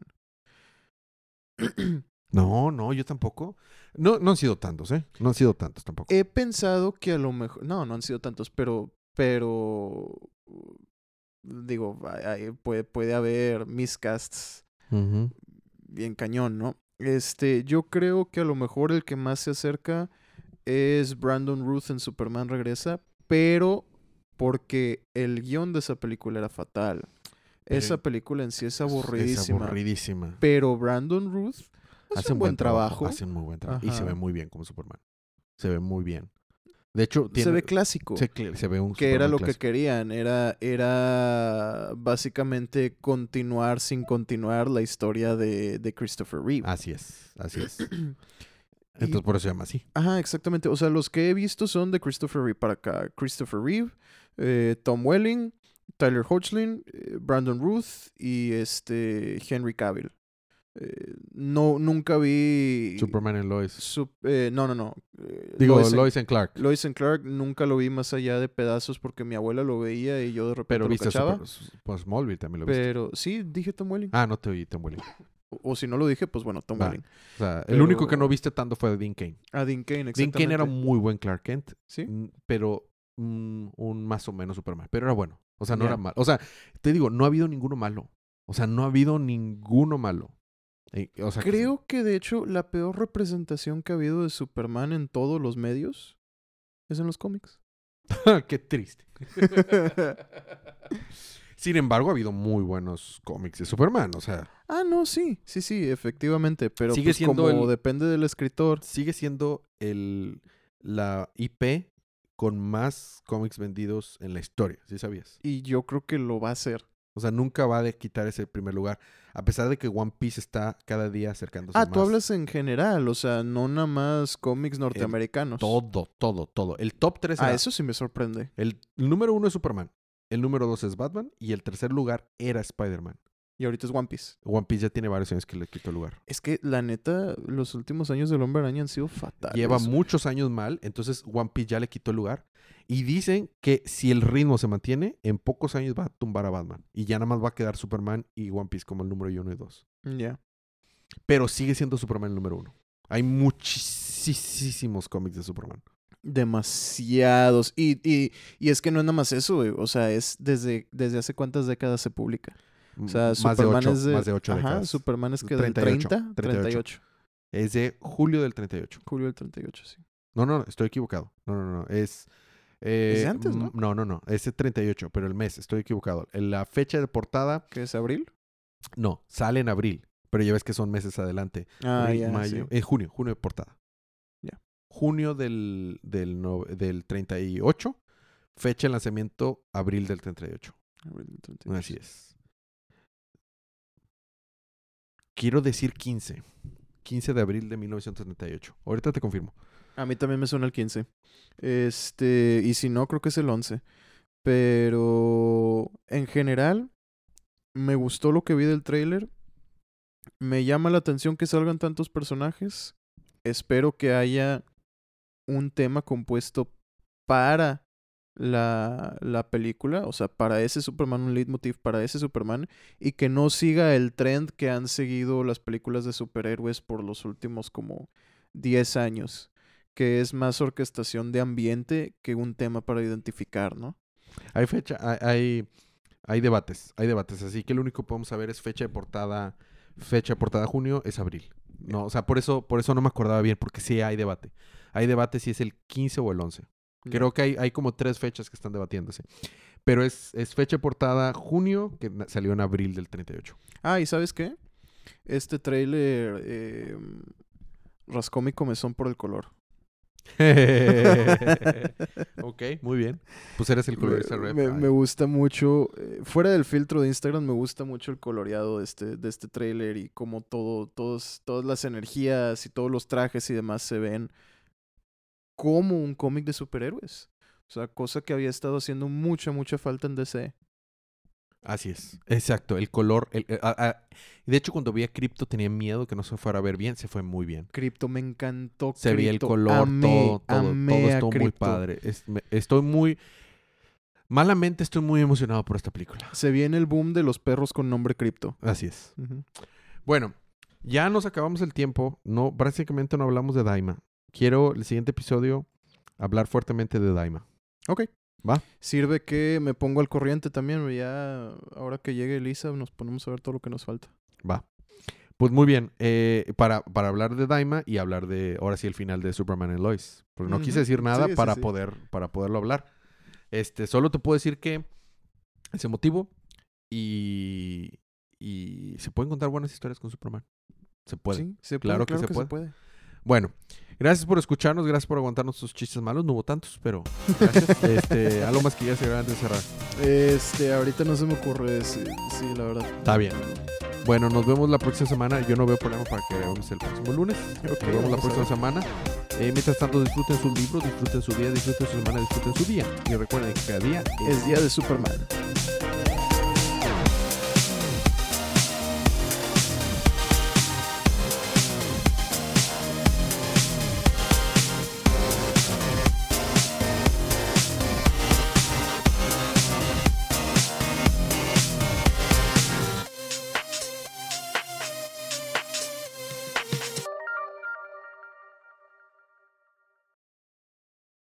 S1: No, no, yo tampoco. No, no han sido tantos, ¿eh? No han sido tantos tampoco.
S2: He pensado que a lo mejor, no, no han sido tantos, pero, pero, digo, hay- hay- puede, puede haber miscasts
S1: Ujú.
S2: bien cañón, ¿no? Este, yo creo que a lo mejor el que más se acerca es Brandon Routh en Superman Regresa, pero porque el guión de esa película era fatal.
S1: Pero
S2: Esa
S1: en-
S2: película en sí es
S1: Es
S2: aburridísima.
S1: aburridísima.
S2: Pero Brandon Routh hace,
S1: Hace
S2: un buen trabajo.
S1: Hace un muy buen trabajo. Y se
S2: Ajá.
S1: ve muy bien como Superman. Se ve muy bien. De hecho,
S2: Se
S1: tiene,
S2: ve clásico.
S1: se, cl- se ve un
S2: Que era
S1: Superman
S2: lo que
S1: clásico.
S2: querían. Era, era básicamente continuar sin continuar la historia de, de Christopher Reeve.
S1: Así es, así es.
S2: Y-
S1: Entonces por eso se llama así.
S2: Ajá, exactamente. O sea, los que he visto son de Christopher Reeve para acá. Christopher Reeve, eh, Tom Welling, Tyler Hoechlin, eh, Brandon Routh y este Henry Cavill. Eh, no, nunca vi...
S1: Superman en Lois.
S2: sup- eh, no, no, no. Eh,
S1: Digo,
S2: Lois and-
S1: Lois en Clark.
S2: Lois and Clark nunca lo vi más allá de pedazos porque mi abuela lo veía y yo de repente
S1: Pero
S2: lo
S1: viste
S2: cachaba.
S1: Super, pues Smallville también lo viste.
S2: Pero sí, dije Tom Welling.
S1: Ah, no te oí, Tom Welling.
S2: O, o si no lo dije, pues bueno, Tom
S1: Va.
S2: Welling.
S1: O sea, el
S2: Pero-
S1: único que no viste tanto fue Dean Cain.
S2: Ah, Dean Cain,
S1: Dean
S2: exactamente.
S1: Cain era un muy buen Clark Kent,
S2: ¿Sí?
S1: mm, pero mm, un más o menos Superman. Pero era bueno. O sea, no
S2: Ya.
S1: era malo. O sea, te digo, no ha habido ninguno malo. O sea, no ha habido ninguno malo. Eh, o sea, que-
S2: Creo que de hecho la peor representación que ha habido de Superman en todos los medios es en los cómics.
S1: Qué triste. Sin embargo, ha habido muy buenos cómics de Superman, o sea...
S2: Ah, no, sí, sí, sí, efectivamente. Pero
S1: Sigue
S2: pues
S1: siendo
S2: como
S1: el-
S2: depende del escritor.
S1: Sigue siendo el, la I P con más cómics vendidos en la historia, ¿sí sabías?
S2: Y yo creo que lo va a hacer.
S1: O sea, nunca va a de quitar ese primer lugar, a pesar de que One Piece está cada día acercándose
S2: Ah,
S1: más.
S2: tú hablas en general, o sea, no nada más cómics norteamericanos.
S1: Todo, todo, todo. El top tres
S2: Ah,
S1: era...
S2: eso sí me sorprende.
S1: El, el número uno es Superman, el número dos es Batman y el tercer lugar era Spider-Man.
S2: Y ahorita es One Piece.
S1: One Piece ya tiene varios años que le quitó el lugar.
S2: Es que, la neta, los últimos años del Hombre Araña han sido fatales.
S1: Lleva
S2: güey.
S1: muchos años mal, entonces One Piece ya le quitó el lugar. Y dicen que si el ritmo se mantiene, en pocos años va a tumbar a Batman. Y ya nada más va a quedar Superman y One Piece como el número uno y dos.
S2: Ya.
S1: Pero sigue siendo Superman el número uno. Hay muchísimos cómics de Superman.
S2: Demasiados. Y, y, y es que no es nada más eso, güey. O sea, es desde, desde hace cuántas décadas se publica. O sea,
S1: más
S2: Superman
S1: de ocho,
S2: es de...
S1: más de ocho
S2: Ajá,
S1: décadas.
S2: Superman es que del
S1: treinta y ocho,
S2: treinta, treinta y ocho.
S1: Es de julio del treinta y ocho.
S2: Julio del treinta y ocho, sí.
S1: No, no, estoy equivocado. No, no, no. Es... eh,
S2: Es de antes, ¿no?
S1: m- No, no, no. Es de treinta y ocho, pero el mes, estoy equivocado. En la fecha de portada,
S2: ¿Qué es abril?
S1: no, sale en abril. Pero ya ves que son meses adelante.
S2: Ah,
S1: Abril,
S2: ya,
S1: mayo.
S2: sí.
S1: En junio, junio de portada.
S2: Ya.
S1: Junio del, del, no- del treinta y ocho. Fecha de lanzamiento, abril del treinta y ocho.
S2: Abril del treinta y ocho.
S1: Así es. Quiero decir quince. quince de abril de mil novecientos setenta y ocho. Ahorita te confirmo.
S2: A mí también me suena el quince. Este, y si no, creo que es el once. Pero en general, me gustó lo que vi del tráiler. Me llama la atención que salgan tantos personajes. Espero que haya un tema compuesto para la, la película. O sea, para ese Superman, un leitmotiv para ese Superman. Y que no siga el trend que han seguido las películas de superhéroes por los últimos como diez años. Que es más orquestación de ambiente que un tema para identificar, ¿no?
S1: Hay fecha, hay, hay, hay debates, hay debates. Así que lo único que podemos saber es fecha de portada, fecha de portada junio es abril. No, o sea, por eso, por eso no me acordaba bien, porque sí hay debate. Hay debate si es el quince o el once. Creo que hay, hay como tres fechas que están debatiéndose. Pero es, es fecha de portada junio, que na- salió en abril del treinta y ocho.
S2: Ah, ¿y sabes qué? Este trailer eh, rascó mi comezón por el color.
S1: Ok, muy bien. Pues eres el colorista
S2: me,
S1: rep.
S2: me,
S1: Ay.
S2: me gusta mucho, eh, fuera del filtro de Instagram, me gusta mucho el coloreado de este, de este trailer y cómo todo, todos, todas las energías y todos los trajes y demás se ven como un cómic de superhéroes. O sea, cosa que había estado haciendo mucha, mucha falta en D C.
S1: Así es. Exacto. El color. El, eh, ah, ah, de hecho, cuando vi a Crypto tenía miedo que no se fuera a ver bien. Se fue muy bien.
S2: Crypto, me encantó.
S1: Se veía el
S2: Crypto.
S1: color,
S2: Amé,
S1: todo, todo,
S2: amé
S1: todo
S2: a
S1: estuvo muy
S2: Crypto.
S1: padre. Es- me- estoy muy... Malamente estoy muy emocionado por esta película.
S2: Se viene el boom de los perros con nombre Crypto.
S1: Así es.
S2: Ujú.
S1: Bueno, ya nos acabamos el tiempo. No, básicamente no hablamos de Daima. Quiero el siguiente episodio hablar fuertemente de Daima.
S2: Ok.
S1: ¿Va?
S2: Sirve que me pongo al corriente también. Ya, ahora que llegue Elisa, nos ponemos a ver todo lo que nos falta.
S1: Va. Pues muy bien. eh, para, para hablar de Daima y hablar de, ahora sí, el final de Superman and Lois. Porque no
S2: Ujú.
S1: quise decir nada
S2: Sí, sí,
S1: para,
S2: sí.
S1: Poder, para poderlo hablar. Este, solo te puedo decir que es emotivo y, y se pueden contar buenas historias con Superman. Se puede.
S2: Sí, se
S1: Claro
S2: puede,
S1: que
S2: claro
S1: se
S2: que
S1: puede.
S2: se puede.
S1: Bueno, gracias por escucharnos, gracias por aguantarnos sus chistes malos. No hubo tantos, pero gracias. este, algo más que ya se antes de cerrar.
S2: Este, ahorita no se me ocurre. Sí, sí, la verdad.
S1: Está bien. Bueno, nos vemos la próxima semana. Yo no veo problema para que grabemos el próximo lunes.
S2: Ok,
S1: Nos vemos la
S2: vamos a
S1: próxima
S2: ver.
S1: semana. Eh, mientras tanto, disfruten sus libros, disfruten su día, disfruten su semana, disfruten su día. Y recuerden que cada día es
S2: Es día de Superman.